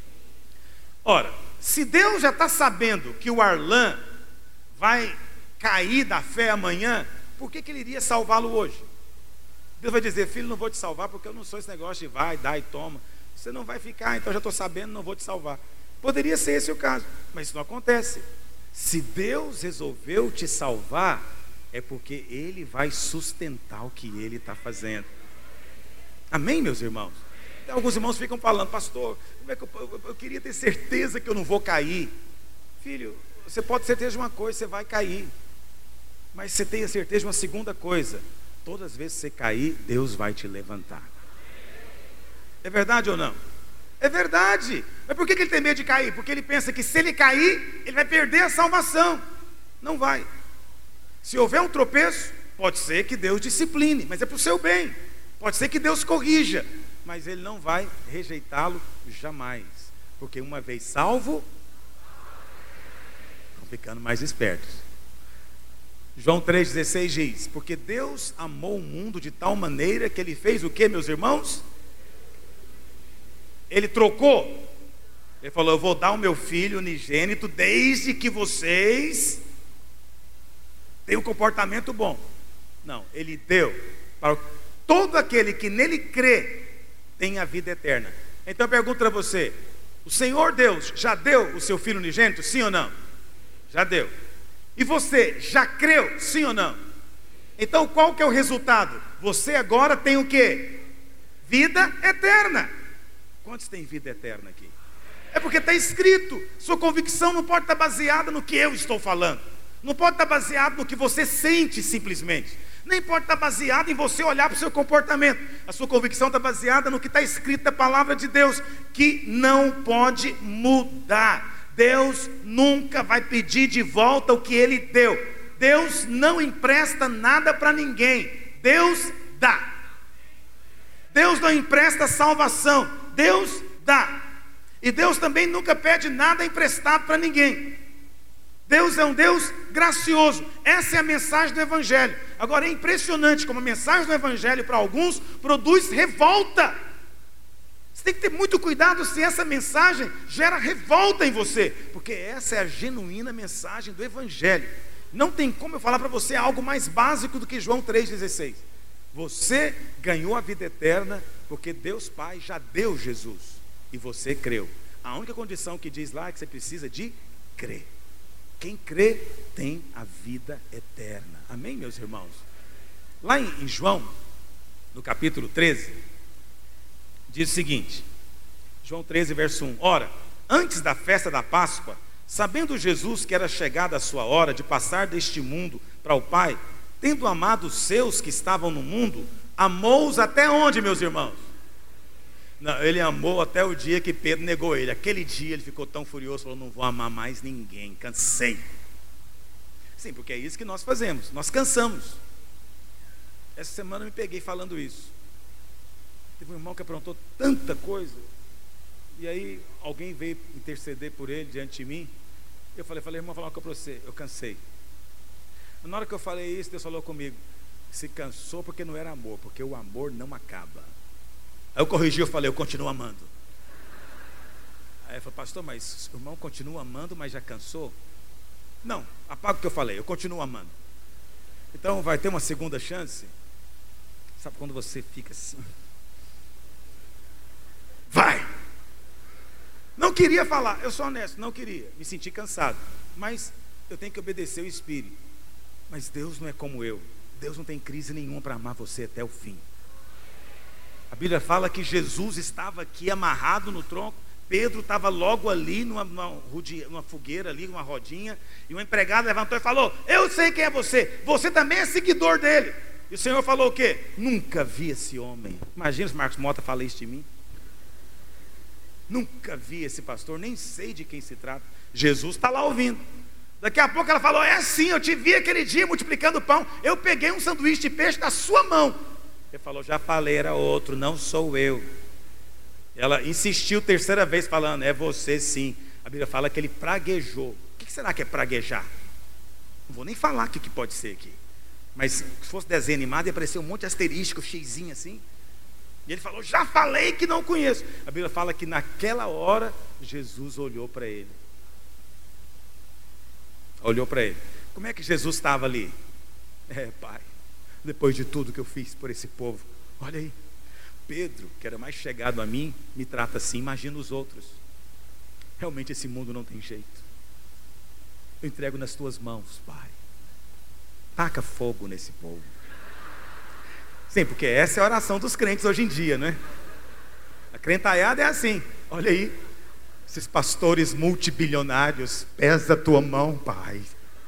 Ora, se Deus já está sabendo que o Arlan vai cair da fé amanhã, por que, que Ele iria salvá-lo hoje? Deus vai dizer, filho, não vou te salvar porque eu não sou esse negócio de vai, dá e toma. Você não vai ficar, então já estou sabendo, não vou te salvar. Poderia ser esse o caso, mas isso não acontece. Se Deus resolveu te salvar, é porque Ele vai sustentar o que Ele está fazendo. Amém, meus irmãos? Alguns irmãos ficam falando, pastor, como é que eu, eu, eu queria ter certeza que eu não vou cair. Filho, você pode ter certeza de uma coisa, você vai cair, mas você tenha certeza de uma segunda coisa: todas as vezes que você cair, Deus vai te levantar. É verdade ou não? É verdade. Mas por que ele tem medo de cair? Porque ele pensa que se ele cair, ele vai perder a salvação. Não vai. Se houver um tropeço, pode ser que Deus discipline, mas é para o seu bem. Pode ser que Deus corrija, mas Ele não vai rejeitá-lo jamais. Porque uma vez salvo, estão ficando mais espertos. João três dezesseis diz: porque Deus amou o mundo de tal maneira que Ele fez o que, meus irmãos? Ele trocou. Ele falou: eu vou dar o meu filho unigênito desde que vocês tenham um comportamento bom. Não, Ele deu para todo aquele que nele crê, tem a vida eterna. Então eu pergunto para você: o Senhor Deus já deu o seu filho unigênito? Sim ou não? Já deu. E você já creu? Sim ou não? Então qual que é o resultado? Você agora tem o quê? Vida eterna. Quantos têm vida eterna aqui? É porque está escrito. Sua convicção não pode estar baseada no que eu estou falando. Não pode estar baseado no que você sente simplesmente. Nem pode estar baseado em você olhar para o seu comportamento. A sua convicção está baseada no que está escrito na palavra de Deus, que não pode mudar. Deus nunca vai pedir de volta o que Ele deu. Deus não empresta nada para ninguém. Deus dá. Deus não empresta salvação. Deus dá. E Deus também nunca pede nada emprestado para ninguém. Deus é um Deus gracioso. Essa é a mensagem do Evangelho. Agora é impressionante como a mensagem do Evangelho para alguns produz revolta. Você tem que ter muito cuidado se essa mensagem gera revolta em você, porque essa é a genuína mensagem do Evangelho. Não tem como eu falar para você algo mais básico do que João três dezesseis. Você ganhou a vida eterna porque Deus Pai já deu Jesus e você creu. A única condição que diz lá é que você precisa de crer. Quem crê tem a vida eterna. Amém, meus irmãos? Lá em, em João, no capítulo treze, diz o seguinte, João treze, verso um: ora, antes da festa da Páscoa, sabendo Jesus que era chegada a sua hora de passar deste mundo para o Pai, tendo amado os seus que estavam no mundo, amou-os até onde, meus irmãos? Não, ele amou até o dia que Pedro negou ele. Aquele dia ele ficou tão furioso, falou: não vou amar mais ninguém, cansei. Sim, porque é isso que nós fazemos, nós cansamos. Essa semana eu me peguei falando isso. Teve um irmão que aprontou tanta coisa, e aí alguém veio interceder por ele diante de mim. Eu falei, falei, irmão, vou falar uma coisa para você, eu cansei. Na hora que eu falei isso, Deus falou comigo: se cansou porque não era amor, porque o amor não acaba. Aí eu corrigi, eu falei: eu continuo amando. Aí ele falou: pastor, mas o irmão continua amando, mas já cansou? Não, apaga o que eu falei, eu continuo amando. Então vai ter uma segunda chance. Sabe quando você fica assim? Vai! Não queria falar, eu sou honesto, não queria, me senti cansado, mas eu tenho que obedecer o Espírito. Mas Deus não é como eu. Deus não tem crise nenhuma para amar você até o fim. A Bíblia fala que Jesus estava aqui amarrado no tronco. Pedro estava logo ali numa, numa, numa fogueira ali, uma rodinha, e um empregado levantou e falou: eu sei quem é você, você também é seguidor dele. E o Senhor falou o quê? Nunca vi esse homem. Imagina se Marcos Mota fala isso de mim. Nunca vi esse pastor, nem sei de quem se trata. Jesus está lá ouvindo. Daqui a pouco ela falou: é assim, eu te vi aquele dia multiplicando pão, eu peguei um sanduíche de peixe da sua mão. Ele falou: já falei, era outro, não sou eu. Ela insistiu terceira vez falando: é você sim. A Bíblia fala que ele praguejou. O que será que é praguejar? Não vou nem falar o que pode ser aqui, mas se fosse desenho animado ia aparecer um monte de asterístico, xizinho assim. E ele falou: já falei que não conheço. A Bíblia fala que naquela hora Jesus olhou para ele. Olhou para ele. Como é que Jesus estava ali? É, Pai, depois de tudo que eu fiz por esse povo, olha aí, Pedro, que era mais chegado a mim, me trata assim, imagina os outros. Realmente esse mundo não tem jeito. Eu entrego nas tuas mãos, Pai. Taca fogo nesse povo. Sim, porque essa é a oração dos crentes hoje em dia, não é? A crentaiada é assim: olha aí, esses pastores multibilionários, pesa a tua mão, Pai.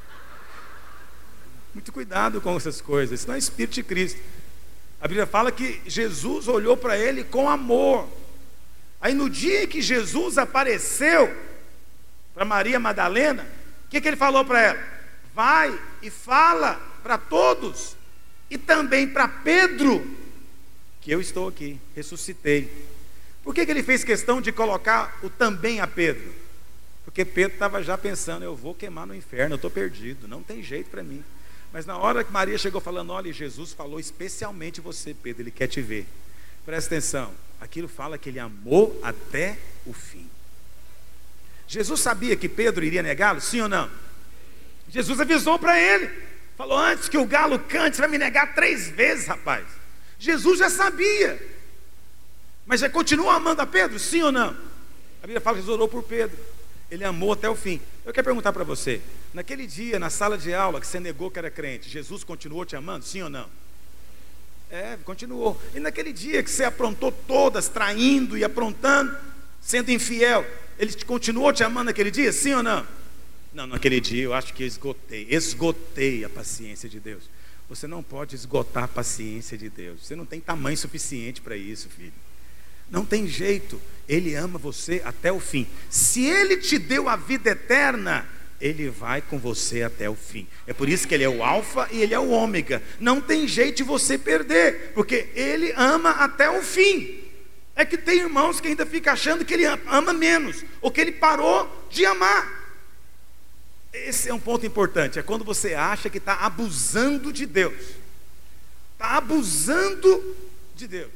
Muito cuidado com essas coisas, isso não é Espírito de Cristo. A Bíblia fala que Jesus olhou para ele com amor. Aí no dia que Jesus apareceu para Maria Madalena, o que, que ele falou para ela? vai e fala para todos, e também para Pedro, que eu estou aqui, ressuscitei. Por que que ele fez questão de colocar o também a Pedro? Porque Pedro estava já pensando, eu vou queimar no inferno, eu estou perdido, não tem jeito para mim. Mas na hora que Maria chegou falando, olha, Jesus falou especialmente você, Pedro, ele quer te ver. Presta atenção, aquilo fala que ele amou até o fim. Jesus sabia que Pedro iria negá-lo, sim ou não? Jesus avisou para ele, falou, antes que o galo cante, você vai me negar três vezes, rapaz. Jesus já sabia, mas já continua amando a Pedro, sim ou não? A Bíblia fala que Jesus orou por Pedro, ele amou até o fim. Eu quero perguntar para você, naquele dia, na sala de aula, que você negou que era crente, Jesus continuou te amando, sim ou não? É, continuou. E naquele dia que você aprontou todas, traindo e aprontando, sendo infiel, ele continuou te amando naquele dia, sim ou não? Não, naquele dia eu acho que eu esgotei, esgotei a paciência de Deus. Você não pode esgotar a paciência de Deus, você não tem tamanho suficiente para isso, filho. Não tem jeito, Ele ama você até o fim. Se Ele te deu a vida eterna, Ele vai com você até o fim. É por isso que Ele é o alfa e Ele é o ômega. Não tem jeito de você perder, porque Ele ama até o fim. É que tem irmãos que ainda ficam achando que Ele ama menos, ou que Ele parou de amar. Esse é um ponto importante, é quando você acha que está abusando de Deus. Está abusando de Deus.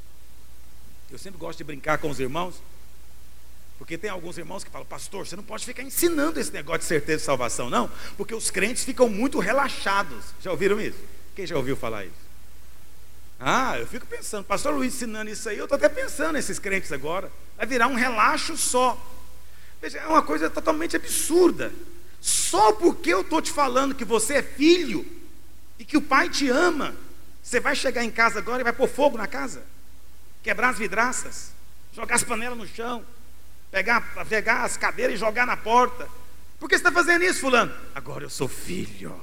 Eu sempre gosto de brincar com os irmãos, porque tem alguns irmãos que falam, pastor, você não pode ficar ensinando esse negócio de certeza de salvação, não, porque os crentes ficam muito relaxados. Já ouviram isso? Quem já ouviu falar isso? Ah, eu fico pensando, pastor Luiz ensinando isso aí, eu estou até pensando nesses crentes agora, vai virar um relaxo só. Veja, é uma coisa totalmente absurda. Só porque eu estou te falando que você é filho e que o pai te ama, você vai chegar em casa agora e vai pôr fogo na casa, quebrar as vidraças, jogar as panelas no chão, pegar, pegar as cadeiras e jogar na porta. Por que você está fazendo isso, fulano? Agora eu sou filho.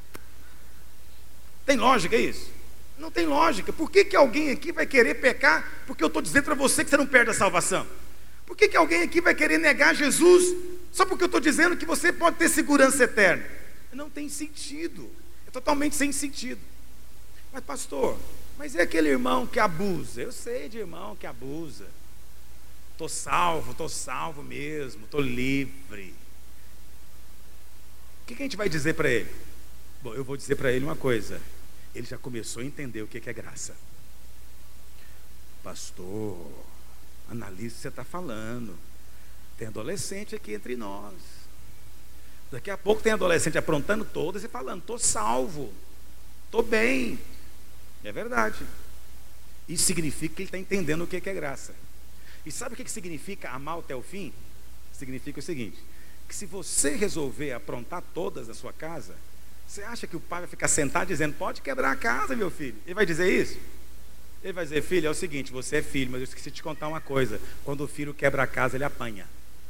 Tem lógica isso? Não tem lógica. Por que que alguém aqui vai querer pecar porque eu estou dizendo para você que você não perde a salvação? Por que que alguém aqui vai querer negar Jesus só porque eu estou dizendo que você pode ter segurança eterna? Não tem sentido, é totalmente sem sentido. Mas pastor, mas é aquele irmão que abusa? Eu sei de irmão que abusa. Estou salvo, estou salvo mesmo, estou livre. O que que a gente vai dizer para ele? Bom, eu vou dizer para ele uma coisa, ele já começou a entender o que que é graça. Pastor, analise o que você está falando. Tem adolescente aqui entre nós. Daqui a pouco tem adolescente aprontando todas e falando, estou salvo, estou bem. É verdade. Isso significa que ele está entendendo o que é graça. E sabe o que significa amar até o fim? Significa o seguinte, que se você resolver aprontar todas na sua casa, você acha que o pai vai ficar sentado dizendo, pode quebrar a casa, meu filho? Ele vai dizer isso? Ele vai dizer, filho, é o seguinte, você é filho, mas eu esqueci de te contar uma coisa, quando o filho quebra a casa, ele apanha.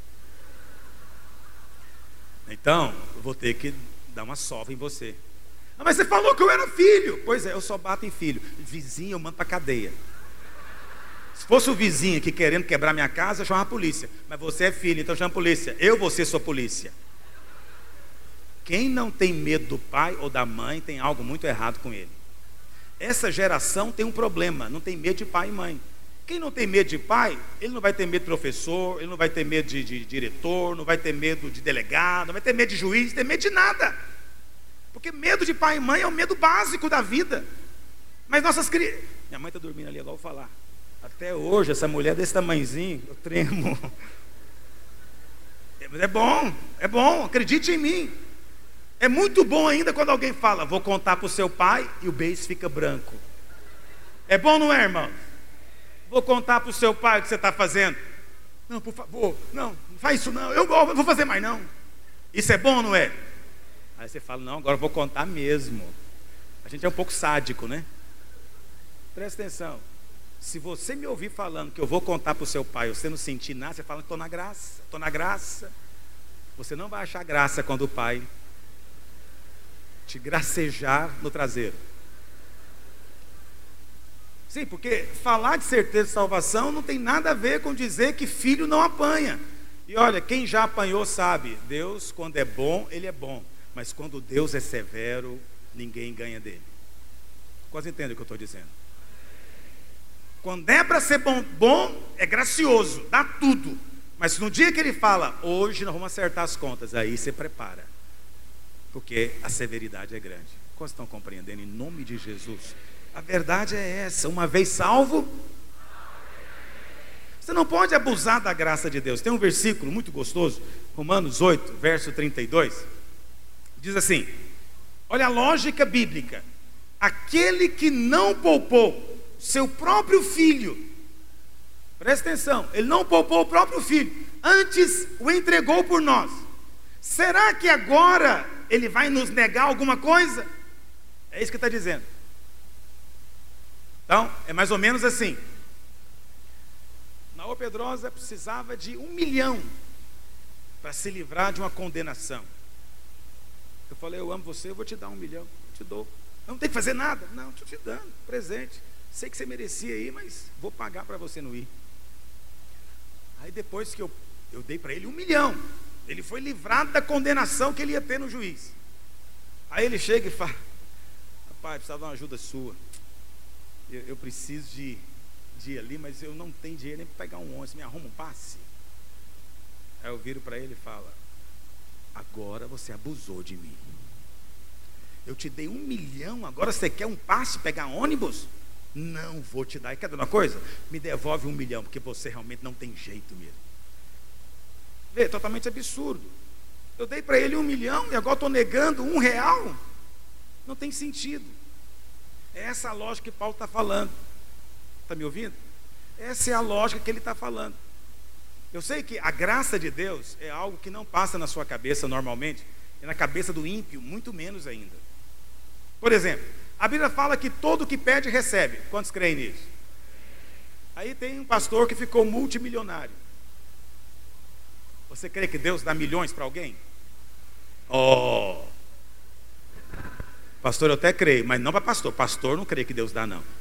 Então, eu vou ter que dar uma sova em você. Ah, mas você falou que eu era filho. Pois é, eu só bato em filho. Vizinho, eu mando para cadeia. Se fosse o vizinho aqui querendo quebrar minha casa, eu chamo a polícia. Mas você é filho, então chama a polícia. Eu vou ser sua polícia. Quem não tem medo do pai ou da mãe, tem algo muito errado com ele. Essa geração tem um problema, não tem medo de pai e mãe. Quem não tem medo de pai, ele não vai ter medo de professor, ele não vai ter medo de, de diretor, não vai ter medo de delegado, não vai ter medo de juiz, não tem medo de nada. Porque medo de pai e mãe é o medo básico da vida. Mas nossas crianças... Minha mãe está dormindo ali, agora eu vou falar. Até hoje, essa mulher desse tamanhozinho, eu tremo. É bom, é bom, acredite em mim. É muito bom ainda quando alguém fala, vou contar para o seu pai, e o beijo fica branco. É bom, não é, irmão? Vou contar para o seu pai o que você está fazendo. Não, por favor, não, não faz isso não, eu não vou fazer mais não. Isso é bom ou não é? Aí você fala, não, agora eu vou contar mesmo. A gente é um pouco sádico, né? Presta atenção. Se você me ouvir falando que eu vou contar para o seu pai, você não sentir nada, você fala, estou na graça, estou na graça. Você não vai achar graça quando o pai te gracejar no traseiro. Sim, porque falar de certeza de salvação não tem nada a ver com dizer que filho não apanha. E olha, quem já apanhou sabe, Deus, quando é bom, Ele é bom. Mas quando Deus é severo, ninguém ganha dele. Quase entende o que eu estou dizendo? Quando é para ser bom, bom, é gracioso, dá tudo. Mas no dia que ele fala, hoje nós vamos acertar as contas, aí você prepara. Porque a severidade é grande. Quantos estão compreendendo? Em nome de Jesus. A verdade é essa, uma vez salvo, você não pode abusar da graça de Deus. Tem um versículo muito gostoso, Romanos oito, verso trinta e dois. Diz assim, olha a lógica bíblica. Aquele que não poupou seu próprio filho, presta atenção, ele não poupou o próprio filho, antes o entregou por nós. Será que agora ele vai nos negar alguma coisa? É isso que está dizendo. Então, é mais ou menos assim. Naô Pedrosa precisava de um milhão para se livrar de uma condenação. Eu falei, eu amo você, eu vou te dar um milhão, eu te dou. Eu não tenho que fazer nada. Não, estou te dando, presente. Sei que você merecia ir, mas vou pagar para você não ir. Aí depois que eu, eu dei para ele um milhão, ele foi livrado da condenação que ele ia ter no juiz. Aí ele chega e fala, rapaz, precisava de uma ajuda sua. Eu, eu preciso de, de ir ali, mas eu não tenho dinheiro nem para pegar um ônibus. Me arruma um passe? Aí eu viro para ele e falo, agora você abusou de mim. Eu te dei um milhão, agora você quer um passe, pegar ônibus? Não vou te dar. E quer dizer uma coisa? Me devolve um milhão, porque você realmente não tem jeito mesmo. Vê, totalmente absurdo. Eu dei para ele um milhão e agora estou negando um real? Não tem sentido. É essa a lógica que Paulo está falando. Está me ouvindo? Essa é a lógica que ele está falando. Eu sei que a graça de Deus é algo que não passa na sua cabeça normalmente, e na cabeça do ímpio muito menos ainda. Por exemplo, a Bíblia fala que todo que pede recebe. Quantos creem nisso? Aí tem um pastor que ficou multimilionário. Você crê que Deus dá milhões para alguém? Oh, pastor, eu até creio, mas não para pastor. Pastor não crê que Deus dá, não.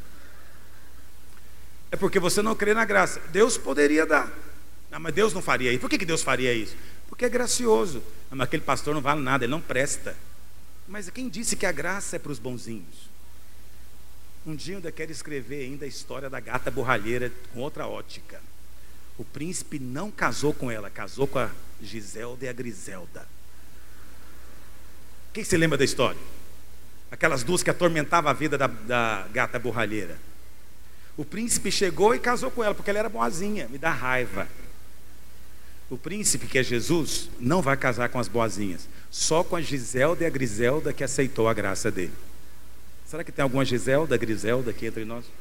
É porque você não crê na graça. Deus poderia dar. Não, mas Deus não faria isso. Por que que Deus faria isso? Porque é gracioso. Não, mas aquele pastor não vale nada, ele não presta. Mas quem disse que a graça é para os bonzinhos? Um dia eu ainda quero escrever ainda a história da gata borralheira com outra ótica. O príncipe não casou com ela, casou com a Giselda e a Griselda. Quem se lembra da história? Aquelas duas que atormentavam a vida da, da gata borralheira. O príncipe chegou e casou com ela, porque ela era boazinha, me dá raiva. O príncipe, que é Jesus, não vai casar com as boazinhas, só com a Giselda e a Griselda que aceitou a graça dele. Será que tem alguma Giselda, Griselda aqui entre nós?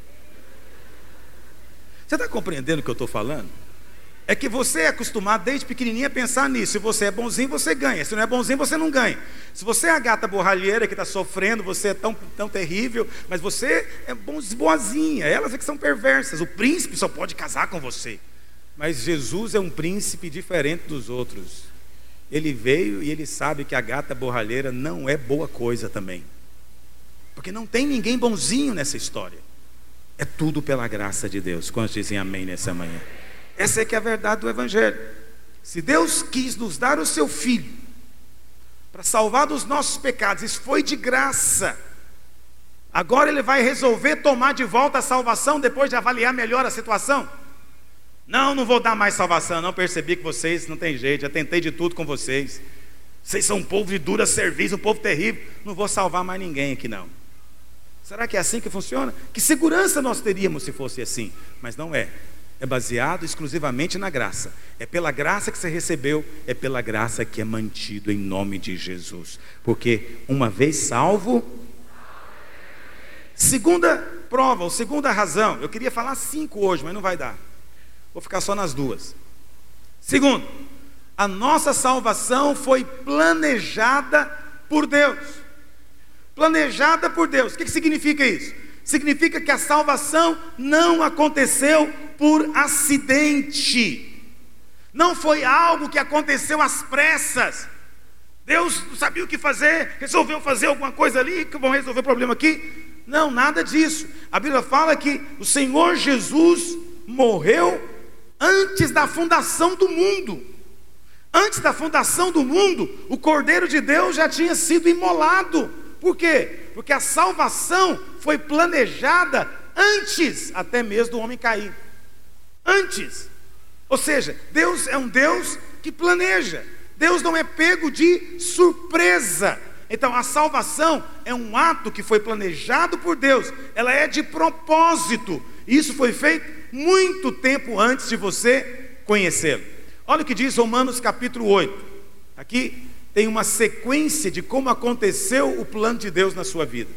Você está compreendendo o que eu estou falando? É que você é acostumado desde pequenininho a pensar nisso. Se você é bonzinho, você ganha. Se não é bonzinho, você não ganha. Se você é a gata borralheira que está sofrendo, você é tão, tão terrível, mas você é boazinha. Elas é que são perversas. O príncipe só pode casar com você. Mas Jesus é um príncipe diferente dos outros. Ele veio e ele sabe que a gata borralheira não é boa coisa também. Porque não tem ninguém bonzinho nessa história. É tudo pela graça de Deus. Quantos dizem amém nessa manhã? Essa é que é a verdade do Evangelho. Se Deus quis nos dar o seu Filho para salvar dos nossos pecados, isso foi de graça. Agora Ele vai resolver tomar de volta a salvação depois de avaliar melhor a situação? Não, não vou dar mais salvação. Não, percebi que vocês não tem jeito, já tentei de tudo com vocês. Vocês são um povo de dura serviço, um povo terrível. Não vou salvar mais ninguém aqui não. Será que é assim que funciona? Que segurança nós teríamos se fosse assim? Mas não é. É baseado exclusivamente na graça. É pela graça que você recebeu, é pela graça que é mantido em nome de Jesus. Porque uma vez salvo... Segunda prova, ou segunda razão. Eu queria falar cinco hoje, mas não vai dar. Vou ficar só nas duas. Segundo, a nossa salvação foi planejada por Deus. Planejada por Deus. O que significa isso? Significa que a salvação não aconteceu por acidente. Não foi algo que aconteceu às pressas. Deus não sabia o que fazer, resolveu fazer alguma coisa ali, que vão resolver o problema aqui. Não, nada disso. A Bíblia fala que o Senhor Jesus morreu antes da fundação do mundo. Antes da fundação do mundo, o Cordeiro de Deus já tinha sido imolado. Por quê? Porque a salvação foi planejada antes até mesmo do homem cair. Antes. Ou seja, Deus é um Deus que planeja. Deus não é pego de surpresa. Então a salvação é um ato que foi planejado por Deus. Ela é de propósito. Isso foi feito muito tempo antes de você conhecê-lo. Olha o que diz Romanos capítulo oito. Aqui tem uma sequência de como aconteceu o plano de Deus na sua vida.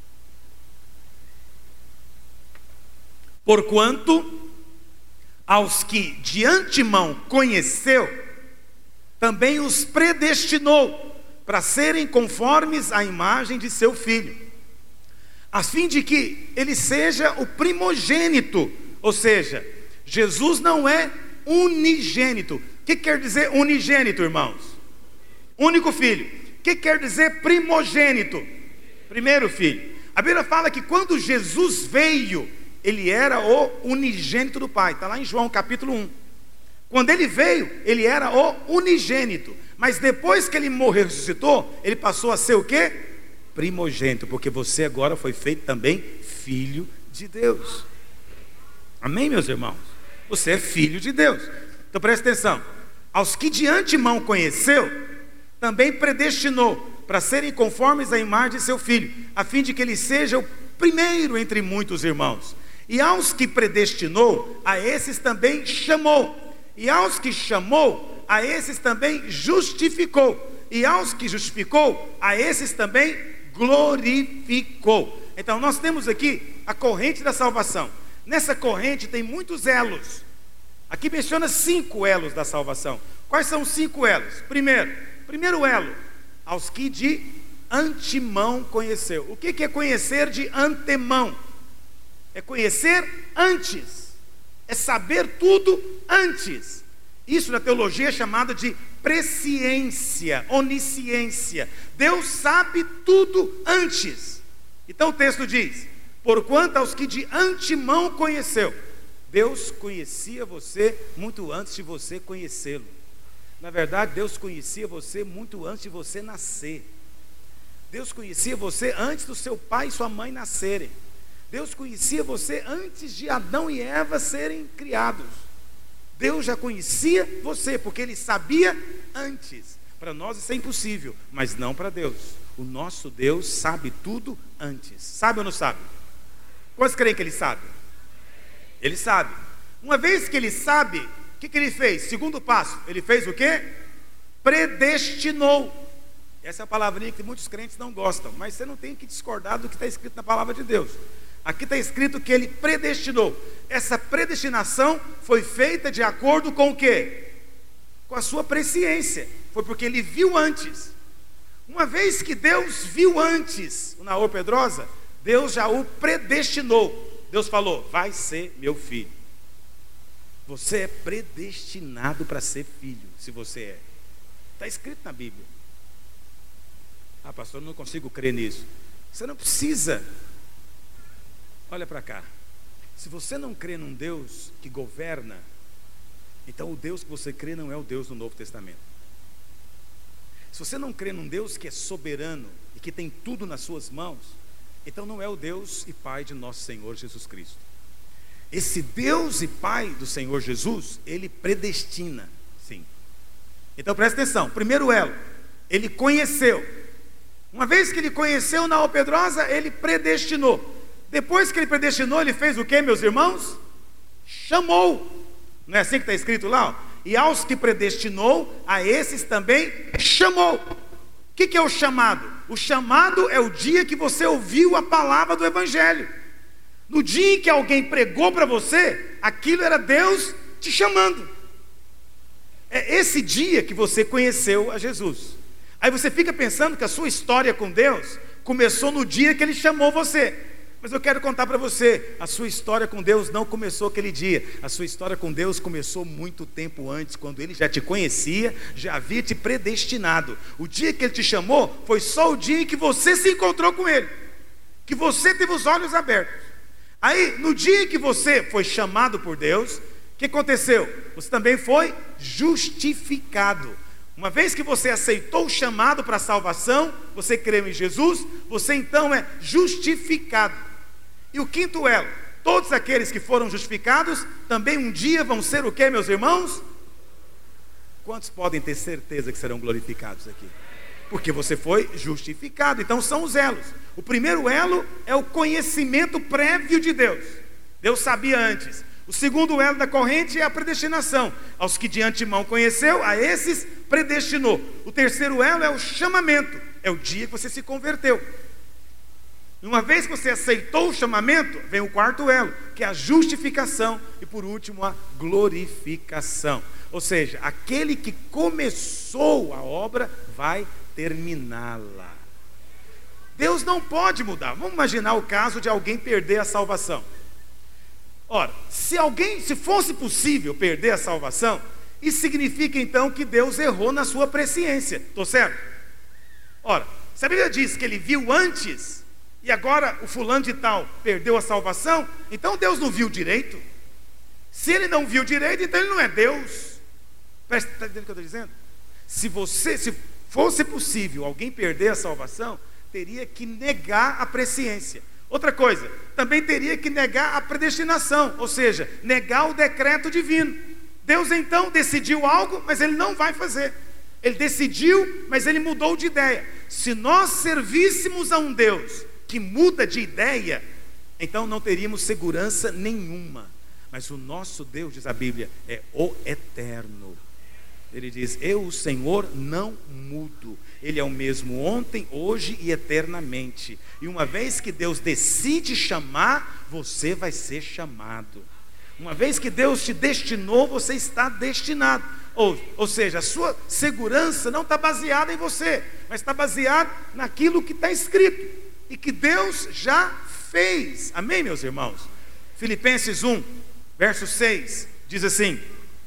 Porquanto aos que de antemão conheceu, também os predestinou para serem conformes à imagem de seu Filho, a fim de que ele seja o primogênito. Ou seja, Jesus não é unigênito. O que quer dizer unigênito, irmãos? Único filho. O que quer dizer primogênito? Primeiro filho. A Bíblia fala que quando Jesus veio, ele era o unigênito do Pai. Está lá em João capítulo um. Quando ele veio, ele era o unigênito. Mas depois que ele morreu e ressuscitou, ele passou a ser o quê? Primogênito. Porque você agora foi feito também filho de Deus. Amém, meus irmãos? Você é filho de Deus. Então preste atenção. Aos que de antemão conheceu, também predestinou para serem conformes à imagem de seu Filho, a fim de que ele seja o primeiro entre muitos irmãos. E aos que predestinou, a esses também chamou. E aos que chamou, a esses também justificou. E aos que justificou, a esses também glorificou. Então nós temos aqui a corrente da salvação. Nessa corrente tem muitos elos. Aqui menciona cinco elos da salvação. Quais são os cinco elos? Primeiro, primeiro elo, aos que de antemão conheceu. O que é conhecer de antemão? É conhecer antes. É saber tudo antes. Isso na teologia é chamado de presciência, onisciência. Deus sabe tudo antes. Então o texto diz: porquanto aos que de antemão conheceu. Deus conhecia você muito antes de você conhecê-lo. Na verdade, Deus conhecia você muito antes de você nascer. Deus conhecia você antes do seu pai e sua mãe nascerem. Deus conhecia você antes de Adão e Eva serem criados. Deus já conhecia você, porque Ele sabia antes. Para nós isso é impossível, mas não para Deus. O nosso Deus sabe tudo antes. Sabe ou não sabe? Quantos creem que Ele sabe? Ele sabe. Uma vez que Ele sabe, o que, que Ele fez? Segundo passo, Ele fez o quê? Predestinou. Essa é a palavrinha que muitos crentes não gostam, mas você não tem que discordar do que está escrito na palavra de Deus. Aqui está escrito que Ele predestinou. Essa predestinação foi feita de acordo com o quê? Com a sua presciência. Foi porque Ele viu antes. Uma vez que Deus viu antes o Naor Pedrosa, Deus já o predestinou. Deus falou: vai ser meu filho. Você é predestinado para ser filho, se você é. Está escrito na Bíblia. Ah, pastor, eu não consigo crer nisso. Você não precisa. Olha para cá. Se você não crê num Deus que governa, então o Deus que você crê não é o Deus do Novo Testamento. Se você não crê num Deus que é soberano e que tem tudo nas suas mãos, então não é o Deus e Pai de nosso Senhor Jesus Cristo. Esse Deus e Pai do Senhor Jesus, Ele predestina, sim. Então presta atenção. Primeiro elo, Ele conheceu. Uma vez que Ele conheceu Naor Pedrosa, Ele predestinou. Depois que Ele predestinou, Ele fez o que, meus irmãos? Chamou. Não é assim que está escrito lá? Ó? E aos que predestinou, a esses também chamou. O que, que é o chamado? O chamado é o dia que você ouviu a palavra do Evangelho. No dia em que alguém pregou para você, aquilo era Deus te chamando. É esse dia que você conheceu a Jesus. Aí você fica pensando que a sua história com Deus começou no dia que Ele chamou você. Mas eu quero contar para você, a sua história com Deus não começou aquele dia. A sua história com Deus começou muito tempo antes, quando Ele já te conhecia, já havia te predestinado. O dia que Ele te chamou foi só o dia em que você se encontrou com Ele, que você teve os olhos abertos. Aí, no dia em que você foi chamado por Deus, o que aconteceu? Você também foi justificado. Uma vez que você aceitou o chamado para a salvação, você creu em Jesus, você então é justificado. E o quinto elo, todos aqueles que foram justificados, também um dia vão ser o quê, meus irmãos? Quantos podem ter certeza que serão glorificados aqui? Porque você foi justificado. Então são os elos. O primeiro elo é o conhecimento prévio de Deus. Deus sabia antes. O segundo elo da corrente é a predestinação. Aos que de antemão conheceu, a esses predestinou. O terceiro elo é o chamamento. É o dia que você se converteu. E uma vez que você aceitou o chamamento, vem o quarto elo, que é a justificação. E por último, a glorificação. Ou seja, aquele que começou a obra vai terminá-la. Deus não pode mudar. Vamos imaginar o caso de alguém perder a salvação. Ora, se alguém, se fosse possível perder a salvação, isso significa então que Deus errou na sua presciência. Estou certo? Ora, se a Bíblia diz que ele viu antes, e agora o fulano de tal perdeu a salvação, então Deus não viu direito. Se ele não viu direito, então ele não é Deus. Está entendendo o que eu estou dizendo? Se você, se fosse possível alguém perder a salvação, teria que negar a presciência. Outra coisa, também teria que negar a predestinação, ou seja, negar o decreto divino. Deus então decidiu algo, mas ele não vai fazer. Ele decidiu, mas ele mudou de ideia. Se nós servíssemos a um Deus que muda de ideia, então não teríamos segurança nenhuma. Mas o nosso Deus, diz a Bíblia, é o eterno. Ele diz, eu, o Senhor, não mudo. Ele é o mesmo ontem, hoje e eternamente. E uma vez que Deus decide chamar, você vai ser chamado. Uma vez que Deus te destinou, você está destinado. Ou, ou seja, a sua segurança não está baseada em você, mas está baseada naquilo que está escrito e que Deus já fez. Amém, meus irmãos? Filipenses um, verso seis, diz assim: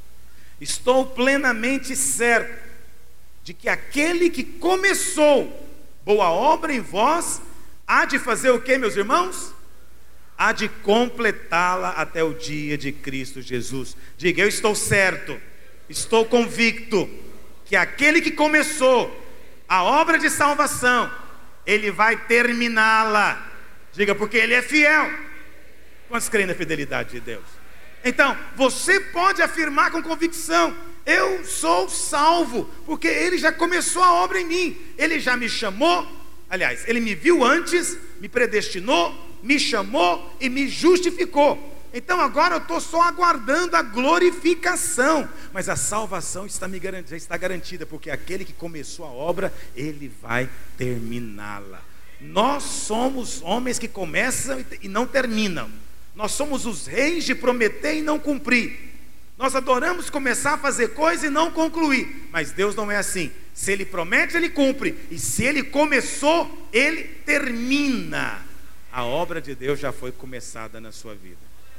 estou plenamente certo de que aquele que começou boa obra em vós, há de fazer o que, meus irmãos? Há de completá-la até o dia de Cristo Jesus. Diga, eu estou certo, estou convicto, que aquele que começou a obra de salvação, ele vai terminá-la. Diga, porque ele é fiel. Quantos creem na fidelidade de Deus? Então, você pode afirmar com convicção, eu sou salvo, porque ele já começou a obra em mim. Ele já me chamou, aliás, ele me viu antes, me predestinou, me chamou e me justificou. Então agora eu estou só aguardando a glorificação. Mas a salvação está me garantida, já está garantida, porque aquele que começou a obra, ele vai terminá-la. Nós somos homens que começam e não terminam. Nós somos os reis de prometer e não cumprir. Nós adoramos começar a fazer coisa e não concluir. Mas Deus não é assim. Se Ele promete, Ele cumpre. E se Ele começou, Ele termina. A obra de Deus já foi começada na sua vida.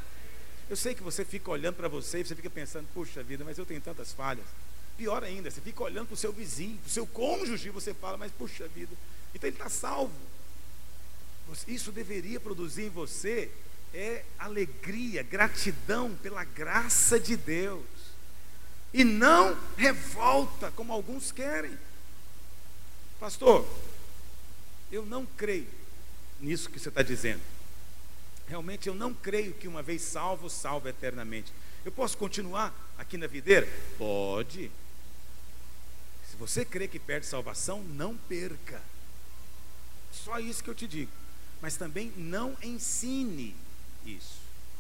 Eu sei que você fica olhando para você e você fica pensando, puxa vida, mas eu tenho tantas falhas. Pior ainda, você fica olhando para o seu vizinho, para o seu cônjuge, e você fala, mas puxa vida, então ele está salvo. Isso deveria produzir em você é alegria, gratidão pela graça de Deus, e não revolta, como alguns querem. Pastor, eu não creio nisso que você está dizendo. Realmente eu não creio que uma vez salvo, salvo eternamente. Eu posso continuar aqui na videira? Pode. Se você crê que perde salvação, não perca. Só isso que eu te digo. Mas também não ensine isso.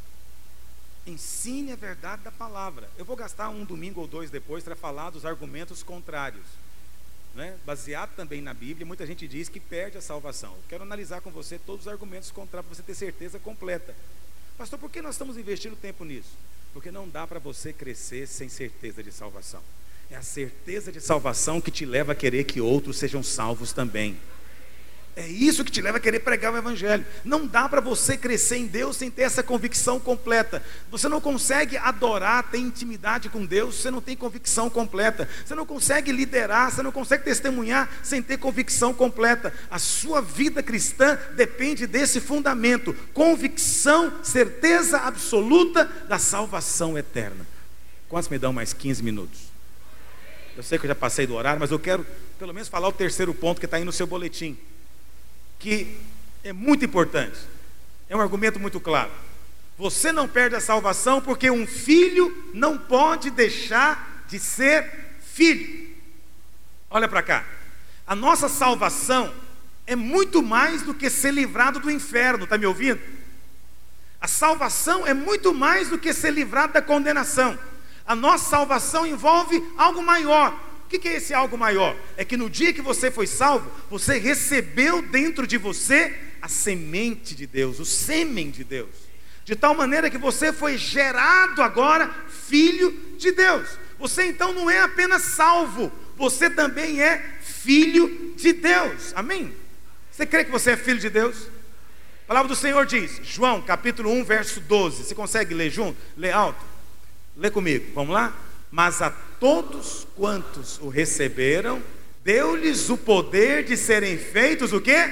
Ensine a verdade da palavra. Eu vou gastar um domingo ou dois depois para falar dos argumentos contrários, né? Baseado também na Bíblia. Muita gente diz que perde a salvação. Eu quero analisar com você todos os argumentos contrários para você ter certeza completa. Pastor, por que nós estamos investindo tempo nisso? Porque não dá para você crescer sem certeza de salvação. É a certeza de salvação que te leva a querer que outros sejam salvos também. É isso que te leva a querer pregar o Evangelho. Não dá para você crescer em Deus sem ter essa convicção completa. Você não consegue adorar, ter intimidade com Deus, você não tem convicção completa. Você não consegue liderar, você não consegue testemunhar sem ter convicção completa. A sua vida cristã depende desse fundamento: convicção, certeza absoluta da salvação eterna. Quantos me dão mais quinze minutos? Eu sei que eu já passei do horário, mas eu quero pelo menos falar o terceiro ponto que está aí no seu boletim, que é muito importante. É um argumento muito claro. Você não perde a salvação porque um filho não pode deixar de ser filho. Olha para cá. A nossa salvação é muito mais do que ser livrado do inferno, está me ouvindo? A salvação é muito mais do que ser livrado da condenação. A nossa salvação envolve algo maior. O que é esse algo maior? É que no dia que você foi salvo, você recebeu dentro de você a semente de Deus, o sêmen de Deus, de tal maneira que você foi gerado agora filho de Deus. Você então não é apenas salvo, você também é filho de Deus. Amém? Você crê que você é filho de Deus? A palavra do Senhor diz, João capítulo um, verso doze. Você consegue ler junto? Lê alto. Lê comigo, vamos lá? Mas a todos quantos o receberam, deu-lhes o poder de serem feitos o quê?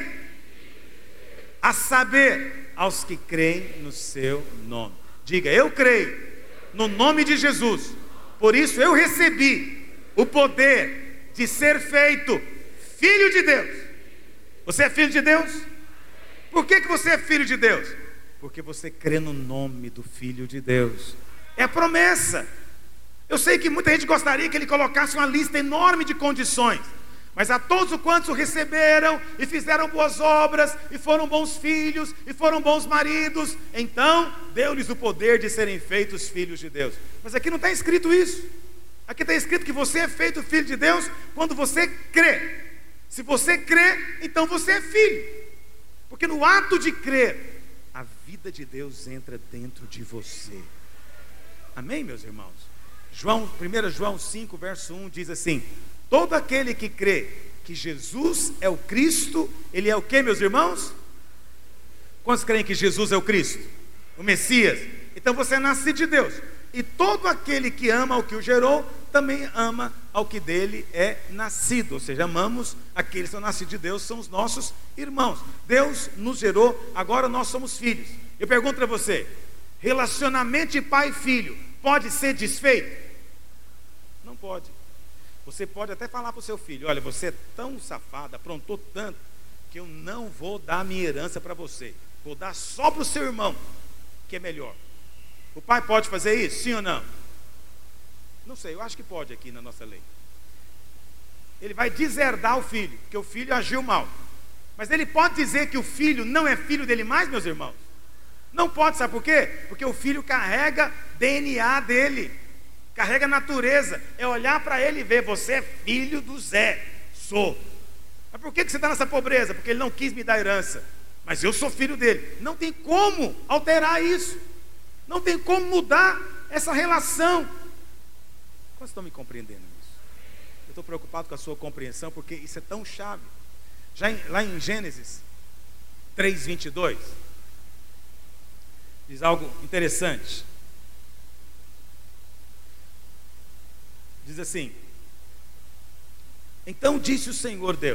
A saber, aos que creem no seu nome. Diga, eu creio no nome de Jesus, por isso eu recebi o poder de ser feito filho de Deus. Você é filho de Deus? Por que que você é filho de Deus? Porque você crê no nome do Filho de Deus. É a promessa. Eu sei que muita gente gostaria que ele colocasse uma lista enorme de condições, mas a todos quantos o receberam e fizeram boas obras e foram bons filhos e foram bons maridos, então deu-lhes o poder de serem feitos filhos de Deus. Mas aqui não está escrito isso. Aqui está escrito que você é feito filho de Deus quando você crê. Se você crê, então você é filho, porque no ato de crer, a vida de Deus entra dentro de você. Amém, meus irmãos? João, primeiro João cinco, verso um diz assim: todo aquele que crê que Jesus é o Cristo, ele é o que, meus irmãos? Quantos creem que Jesus é o Cristo? O Messias? Então você é nascido de Deus. E todo aquele que ama ao que o gerou, também ama ao que dele é nascido. Ou seja, amamos aqueles que são nascidos de Deus, são os nossos irmãos. Deus nos gerou, agora nós somos filhos. Eu pergunto para você, relacionamento de pai e filho pode ser desfeito? Não pode. Você pode até falar para o seu filho: olha, você é tão safado, aprontou tanto, que eu não vou dar a minha herança para você, vou dar só para o seu irmão, que é melhor. O pai pode fazer isso, sim ou não? Não sei, eu acho que pode aqui na nossa lei. Ele vai deserdar o filho, porque o filho agiu mal. Mas ele pode dizer que o filho não é filho dele mais, meus irmãos? Não pode, sabe por quê? Porque o filho carrega D N A dele, carrega natureza. É olhar para ele e ver: você é filho do Zé. Sou. Mas por que você está nessa pobreza? Porque ele não quis me dar herança, mas eu sou filho dele. Não tem como alterar isso, não tem como mudar essa relação. Vocês estão me compreendendo isso? Eu estou preocupado com a sua compreensão, porque isso é tão chave. Já em, lá em Gênesis três, vinte e dois, diz algo interessante. Diz assim: então disse o Senhor Deus: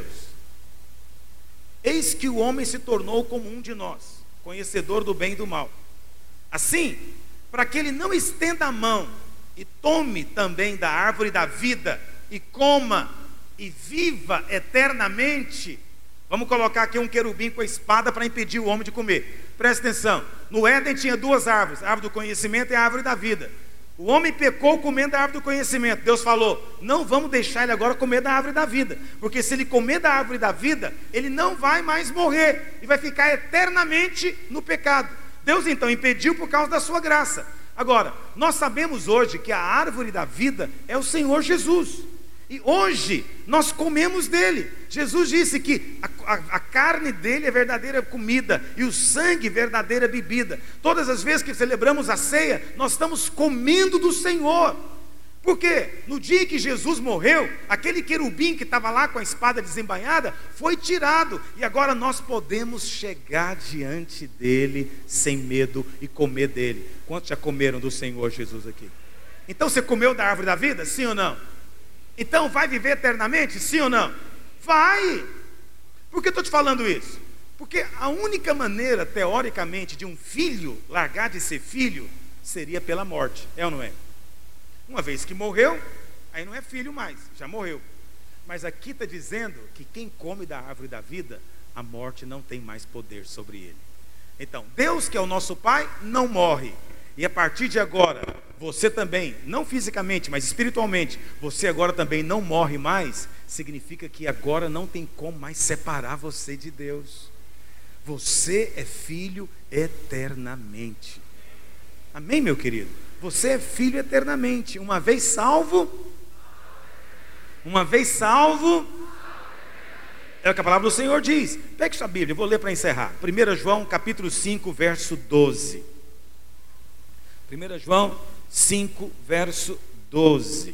eis que o homem se tornou como um de nós, conhecedor do bem e do mal. Assim, para que ele não estenda a mão e tome também da árvore da vida e coma e viva eternamente. Vamos colocar aqui um querubim com a espada para impedir o homem de comer. Presta atenção, no Éden tinha duas árvores, a árvore do conhecimento e a árvore da vida. O homem pecou comendo da árvore do conhecimento. Deus falou: não vamos deixar ele agora comer da árvore da vida, porque se ele comer da árvore da vida, ele não vai mais morrer e vai ficar eternamente no pecado. Deus então impediu por causa da sua graça. Agora, nós sabemos hoje que a árvore da vida é o Senhor Jesus, e hoje nós comemos dele. Jesus disse que a, a, a carne dele é verdadeira comida e o sangue verdadeira bebida. Todas as vezes que celebramos a ceia, nós estamos comendo do Senhor. Porque no dia que Jesus morreu, aquele querubim que estava lá com a espada desembainhada foi tirado, e agora nós podemos chegar diante dele sem medo e comer dele. Quantos já comeram do Senhor Jesus aqui? Então você comeu da árvore da vida? Sim ou não? Então vai viver eternamente? Sim ou não? Vai! Por que eu estou te falando isso? Porque a única maneira, teoricamente, de um filho largar de ser filho seria pela morte, é ou não é? Uma vez que morreu, aí não é filho mais, já morreu. Mas aqui está dizendo que quem come da árvore da vida, a morte não tem mais poder sobre ele. Então, Deus, que é o nosso Pai, não morre. E a partir de agora, você também, não fisicamente, mas espiritualmente, você agora também não morre mais, significa que agora não tem como mais separar você de Deus. Você é filho eternamente. Amém, meu querido? Você é filho eternamente. Uma vez salvo, uma vez salvo, é o que a palavra do Senhor diz. Pegue sua Bíblia, eu vou ler para encerrar. primeiro João capítulo cinco, verso doze. primeiro João cinco, verso doze.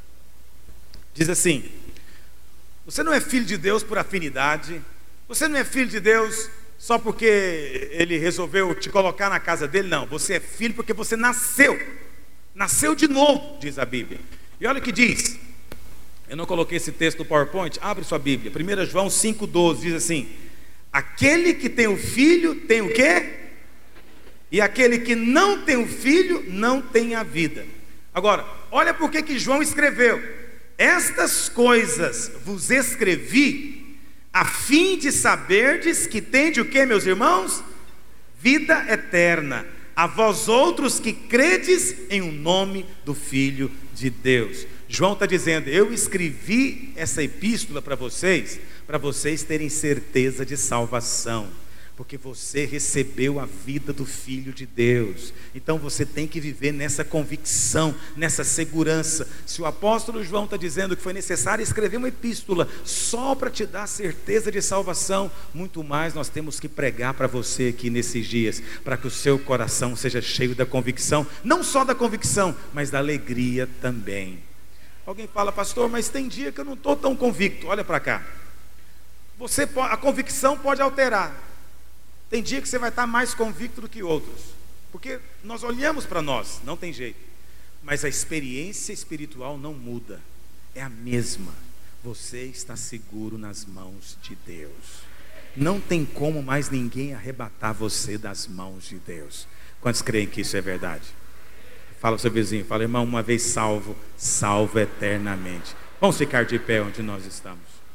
Diz assim: você não é filho de Deus por afinidade, você não é filho de Deus só porque Ele resolveu te colocar na casa dele. Não, você é filho porque você nasceu, nasceu de novo, diz a Bíblia. E olha o que diz, eu não coloquei esse texto no PowerPoint, abre sua Bíblia, primeiro João cinco, doze, diz assim: aquele que tem o filho tem o quê? E aquele que não tem o filho não tem a vida. Agora, olha por que que João escreveu: estas coisas vos escrevi a fim de saberdes que tende o que, meus irmãos? Vida eterna, a vós outros que credes em o nome do Filho de Deus. João está dizendo: eu escrevi essa epístola para vocês, para vocês terem certeza de salvação, porque você recebeu a vida do Filho de Deus. Então você tem que viver nessa convicção, nessa segurança. Se o apóstolo João está dizendo que foi necessário escrever uma epístola só para te dar certeza de salvação, muito mais nós temos que pregar para você aqui nesses dias, para que o seu coração seja cheio da convicção, não só da convicção, mas da alegria também. Alguém fala: pastor, mas tem dia que eu não estou tão convicto. Olha para cá, você pode, a convicção pode alterar. Tem dia que você vai estar mais convicto do que outros, porque nós olhamos para nós, não tem jeito, mas a experiência espiritual não muda, é a mesma. Você está seguro nas mãos de Deus, não tem como mais ninguém arrebatar você das mãos de Deus. Quantos creem que isso é verdade? Fala ao seu vizinho, fala: irmão, uma vez salvo, salvo eternamente. Vamos ficar de pé onde nós estamos.